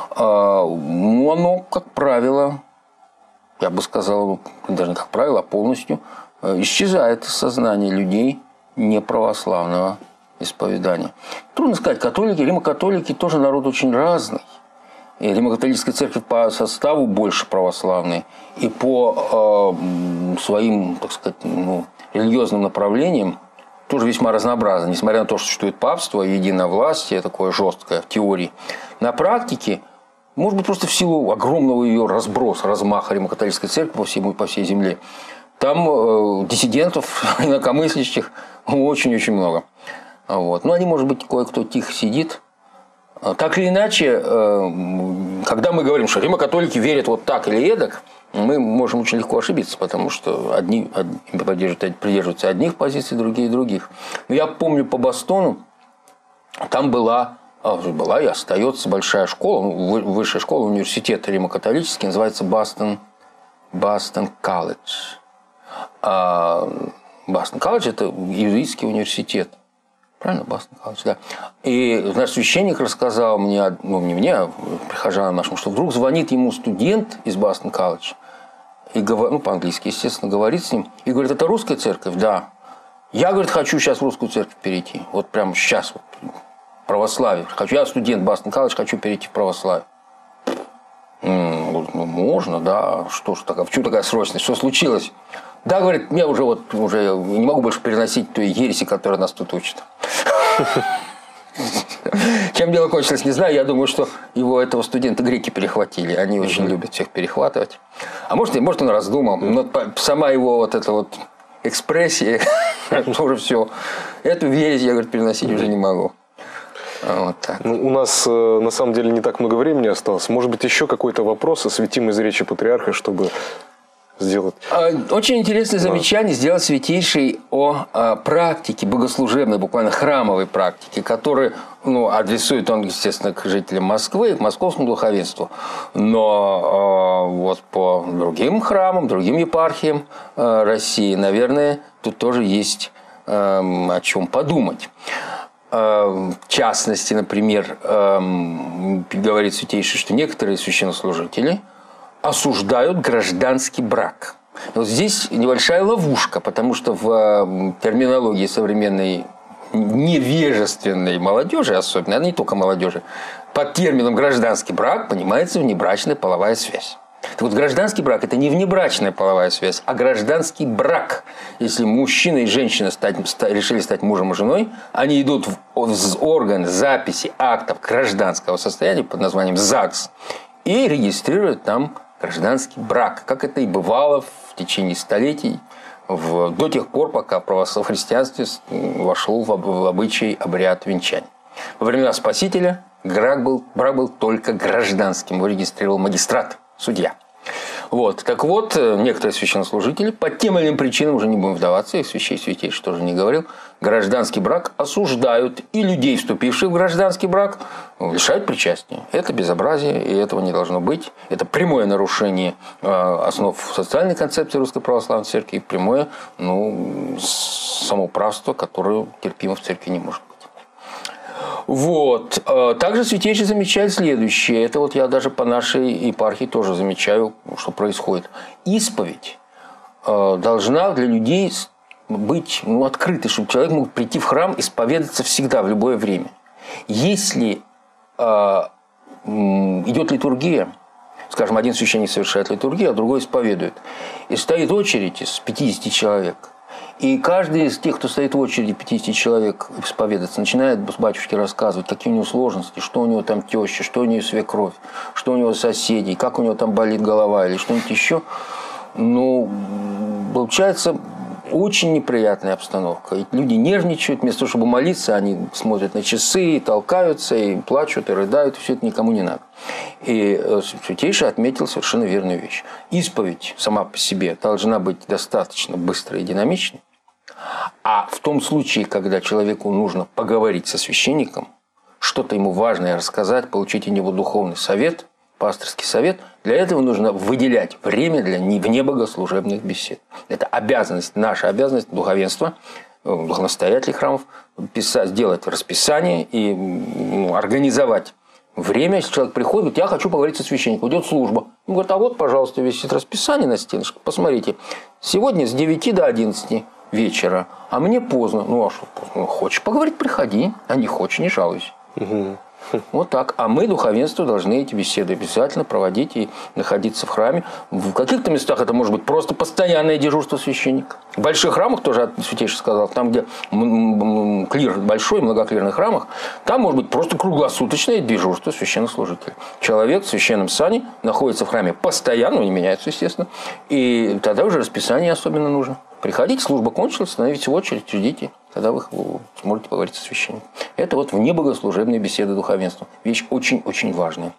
оно, как правило, я бы сказал, даже не как правило, а полностью исчезает из сознания людей неправославного исповедания. Трудно сказать, католики, римо-католики тоже народ очень разный. И римо-католическая церковь по составу больше православной, и по э, своим, так сказать, ну, религиозным направлениям тоже весьма разнообразно, несмотря на то, что существует папство, единовластие такое жесткое в теории. На практике, может быть, просто в силу огромного ее разброса, размаха римо-католической церкви по всей, по всей земле, там э, диссидентов, инакомыслящих очень-очень много. Вот. Но они, может быть, кое-кто тихо сидит. Так или иначе, э, когда мы говорим, что римо-католики верят вот так или эдак, мы можем очень легко ошибиться, потому что одни, одни придерживаются одних позиций, другие других. Но я помню по Бостону, там была, была и остается большая школа, высшая школа, университет римо-католический, называется Бостон, Бостон колледж. Бостон колледж – это иезуитский университет. Правильно, Бас Михайлович, да. И наш священник рассказал мне, ну, не мне, а прихожанам нашим, что вдруг звонит ему студент из Бас Михайловича, и говорит, ну, по-английски, естественно, говорит с ним, и говорит, это русская церковь? Да. Я, говорит, хочу сейчас в русскую церковь перейти. Вот прямо сейчас, вот, православие. Хочу, я студент Бас Михайлович, хочу перейти в православие. Говорит, ну, можно, да. Что ж такая, почему такая срочность? Что случилось? Да, говорит, я уже, вот, уже не могу больше переносить той ереси, которая нас тут учит. Чем дело кончилось, не знаю. Я думаю, что его, этого студента, греки перехватили. Они очень любят всех перехватывать. А может, может он раздумал. Но сама его вот эта вот экспрессия, тоже все. Эту ересь я, говорит, переносить уже не могу. Вот так. Ну, у нас на самом деле не так много времени осталось. Может быть, еще какой-то вопрос осветим из речи патриарха, чтобы сделать. Очень интересное замечание сделал Святейший о, о практике богослужебной, буквально храмовой практике, которую, ну, адресует он, естественно, к жителям Москвы, к московскому духовенству. Но э, вот по другим храмам, другим епархиям э, России, наверное, тут тоже есть э, о чем подумать. В частности, например, говорит Святейший, что некоторые священнослужители осуждают гражданский брак. Вот здесь небольшая ловушка, потому что в терминологии современной невежественной молодежи, особенно, а не только молодежи, под термином гражданский брак понимается внебрачная половая связь. Так вот, гражданский брак – это не внебрачная половая связь, а гражданский брак. Если мужчина и женщина стать, решили стать мужем и женой, они идут в орган записи актов гражданского состояния под названием ЗАГС и регистрируют там гражданский брак, как это и бывало в течение столетий, в, до тех пор, пока православие в христианстве вошло в, в обычай обряд венчания. Во времена Спасителя брак был, брак был только гражданским, его регистрировал магистрат. Судья. Вот. Так вот, некоторые священнослужители, по тем или иным причинам, уже не будем вдаваться, их свящей святейший тоже не говорил, гражданский брак осуждают, и людей, вступивших в гражданский брак, лишают причастия. Это безобразие, и этого не должно быть. Это прямое нарушение основ социальной концепции Русской Православной Церкви, прямое, ну, самоуправство, которое терпимо в церкви не может быть. Вот. Также Святейший замечает следующее. Это вот я даже по нашей епархии тоже замечаю, что происходит. Исповедь должна для людей быть, ну, открытой, чтобы человек мог прийти в храм и исповедаться всегда, в любое время. Если э, идет литургия, скажем, один священник совершает литургию, а другой исповедует, и стоит очередь из пятидесяти человек, и каждый из тех, кто стоит в очереди, пятьдесят человек, исповедаться, начинает с батюшки рассказывать, какие у него сложности, что у него там теща, что у него свекровь, что у него соседи, как у него там болит голова или что-нибудь еще. Ну, получается очень неприятная обстановка. И люди нервничают, вместо того, чтобы молиться, они смотрят на часы, толкаются, и плачут, и рыдают, и все это никому не надо. И Святейший отметил совершенно верную вещь. Исповедь сама по себе должна быть достаточно быстрой и динамичной. А в том случае, когда человеку нужно поговорить со священником, что-то ему важное рассказать, получить у него духовный совет, пасторский совет, для этого нужно выделять время для внебогослужебных бесед. Это обязанность, наша обязанность духовенства, настоятелей храмов, писать, сделать расписание и ну, организовать время. Если человек приходит, я хочу поговорить со священником, идет служба. Он говорит, а вот, пожалуйста, висит расписание на стеночке, посмотрите, сегодня с девяти до одиннадцати вечера, а мне поздно. Ну, а что поздно? Хочешь поговорить, приходи, а не хочешь, не жалуйся. Угу. Вот так. А мы, духовенство, должны эти беседы обязательно проводить и находиться в храме. В каких-то местах это может быть просто постоянное дежурство священника. В больших храмах, тоже Святейший сказал, там, где клир большой, многоклирных храмах, там может быть просто круглосуточное дежурство священнослужителя. Человек в священном сане находится в храме постоянно, не меняется, естественно, и тогда уже расписание особенно нужно. Приходите, служба кончилась, становитесь в очередь, ждите. Тогда вы сможете поговорить со священником. Это вот внебогослужебные беседы духовенства. Вещь очень-очень важная.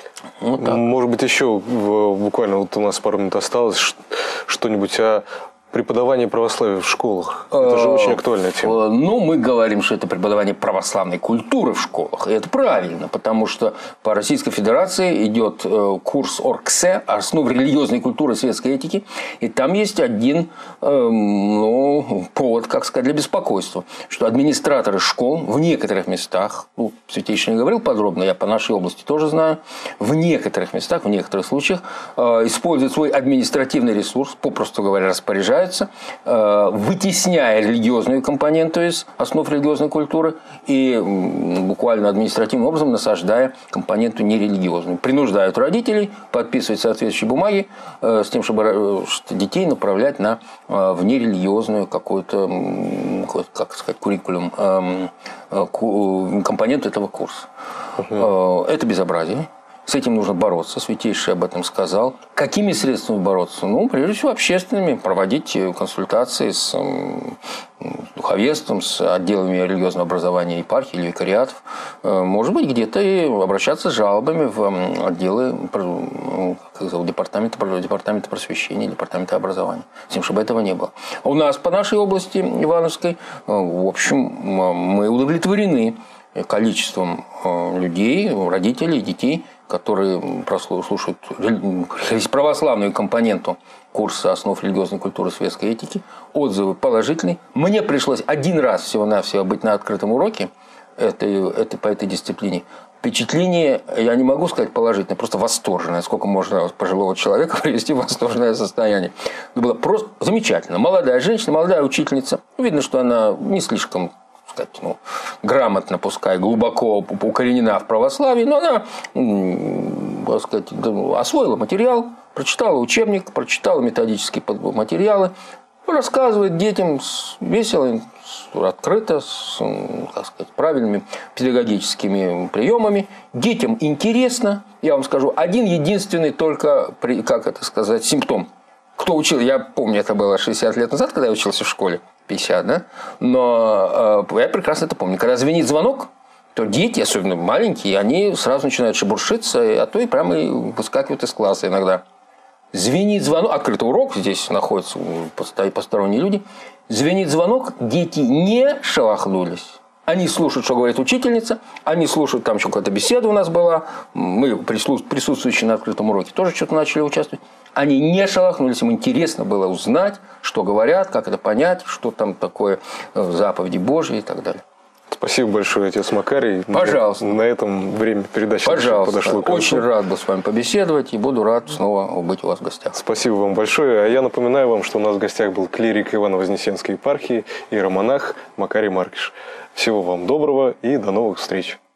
Вот так. Может быть, еще буквально вот у нас пару минут осталось, что-нибудь о Преподавание православия в школах. Это же очень актуальная тема. Ну, мы говорим, что это преподавание православной культуры в школах. И это правильно, потому что по Российской Федерации идет курс ОРКСЭ, основ религиозной культуры и светской этики. И там есть один ну, повод, как сказать, для беспокойства. Что администраторы школ в некоторых местах, ну, Святейший не говорил подробно, я по нашей области тоже знаю, в некоторых местах, в некоторых случаях используют свой административный ресурс, попросту говоря, распоряжаются, вытесняя религиозную компоненту из основ религиозной культуры и буквально административным образом насаждая компоненту нерелигиозную. Принуждают родителей подписывать соответствующие бумаги с тем, чтобы детей направлять на в нерелигиозную какую-то, как сказать, куррикулум, компоненту этого курса. Угу. Это безобразие. С этим нужно бороться. Святейший об этом сказал. Какими средствами бороться? Ну, прежде всего, общественными. Проводить консультации с духовенством, с отделами религиозного образования епархии или викариатов. Может быть, где-то и обращаться с жалобами в отделы как зовут, департамента, департамента просвещения, департамента образования. С тем, чтобы этого не было. А у нас по нашей области Ивановской, в общем, мы удовлетворены количеством людей, родителей, детей, которые слушают православную компоненту курса основ религиозной культуры и светской этики. Отзывы положительные. Мне пришлось один раз всего-навсего быть на открытом уроке этой, этой, по этой дисциплине. Впечатление, я не могу сказать положительное, просто восторженное. Сколько можно пожилого человека привести в восторженное состояние. Это было просто замечательно. Молодая женщина, молодая учительница. Видно, что она не слишком... сказать, ну, грамотно, пускай глубоко укоренена в православии, но она, так сказать, освоила материал, прочитала учебник, прочитала методические материалы, рассказывает детям весело, открыто, с, как сказать, правильными педагогическими приемами. Детям интересно. Я вам скажу, один единственный только, как это сказать, симптом. Кто учил, я помню, это было шестьдесят лет назад, когда я учился в школе. пятьдесят, да? Но э, я прекрасно это помню. Когда звенит звонок, то дети, особенно маленькие, они сразу начинают шебуршиться, а то и прямо и выскакивают из класса иногда. Звенит звонок, открытый урок, здесь находятся посторонние люди. Звенит звонок, дети не шелохнулись. Они слушают, что говорит учительница, они слушают, там еще какая-то беседа у нас была, мы, присутствующие на открытом уроке, тоже что-то начали участвовать. Они не шелохнулись, им интересно было узнать, что говорят, как это понять, что там такое заповеди Божьи и так далее. Спасибо большое, отец Макарий. Пожалуйста. На этом время передачи Пожалуйста. подошло к концу. Очень рад был с вами побеседовать и буду рад снова быть у вас в гостях. Спасибо вам большое. А я напоминаю вам, что у нас в гостях был клирик Ивано-Вознесенской епархии, иеромонах Макарий Маркиш. Всего вам доброго и до новых встреч.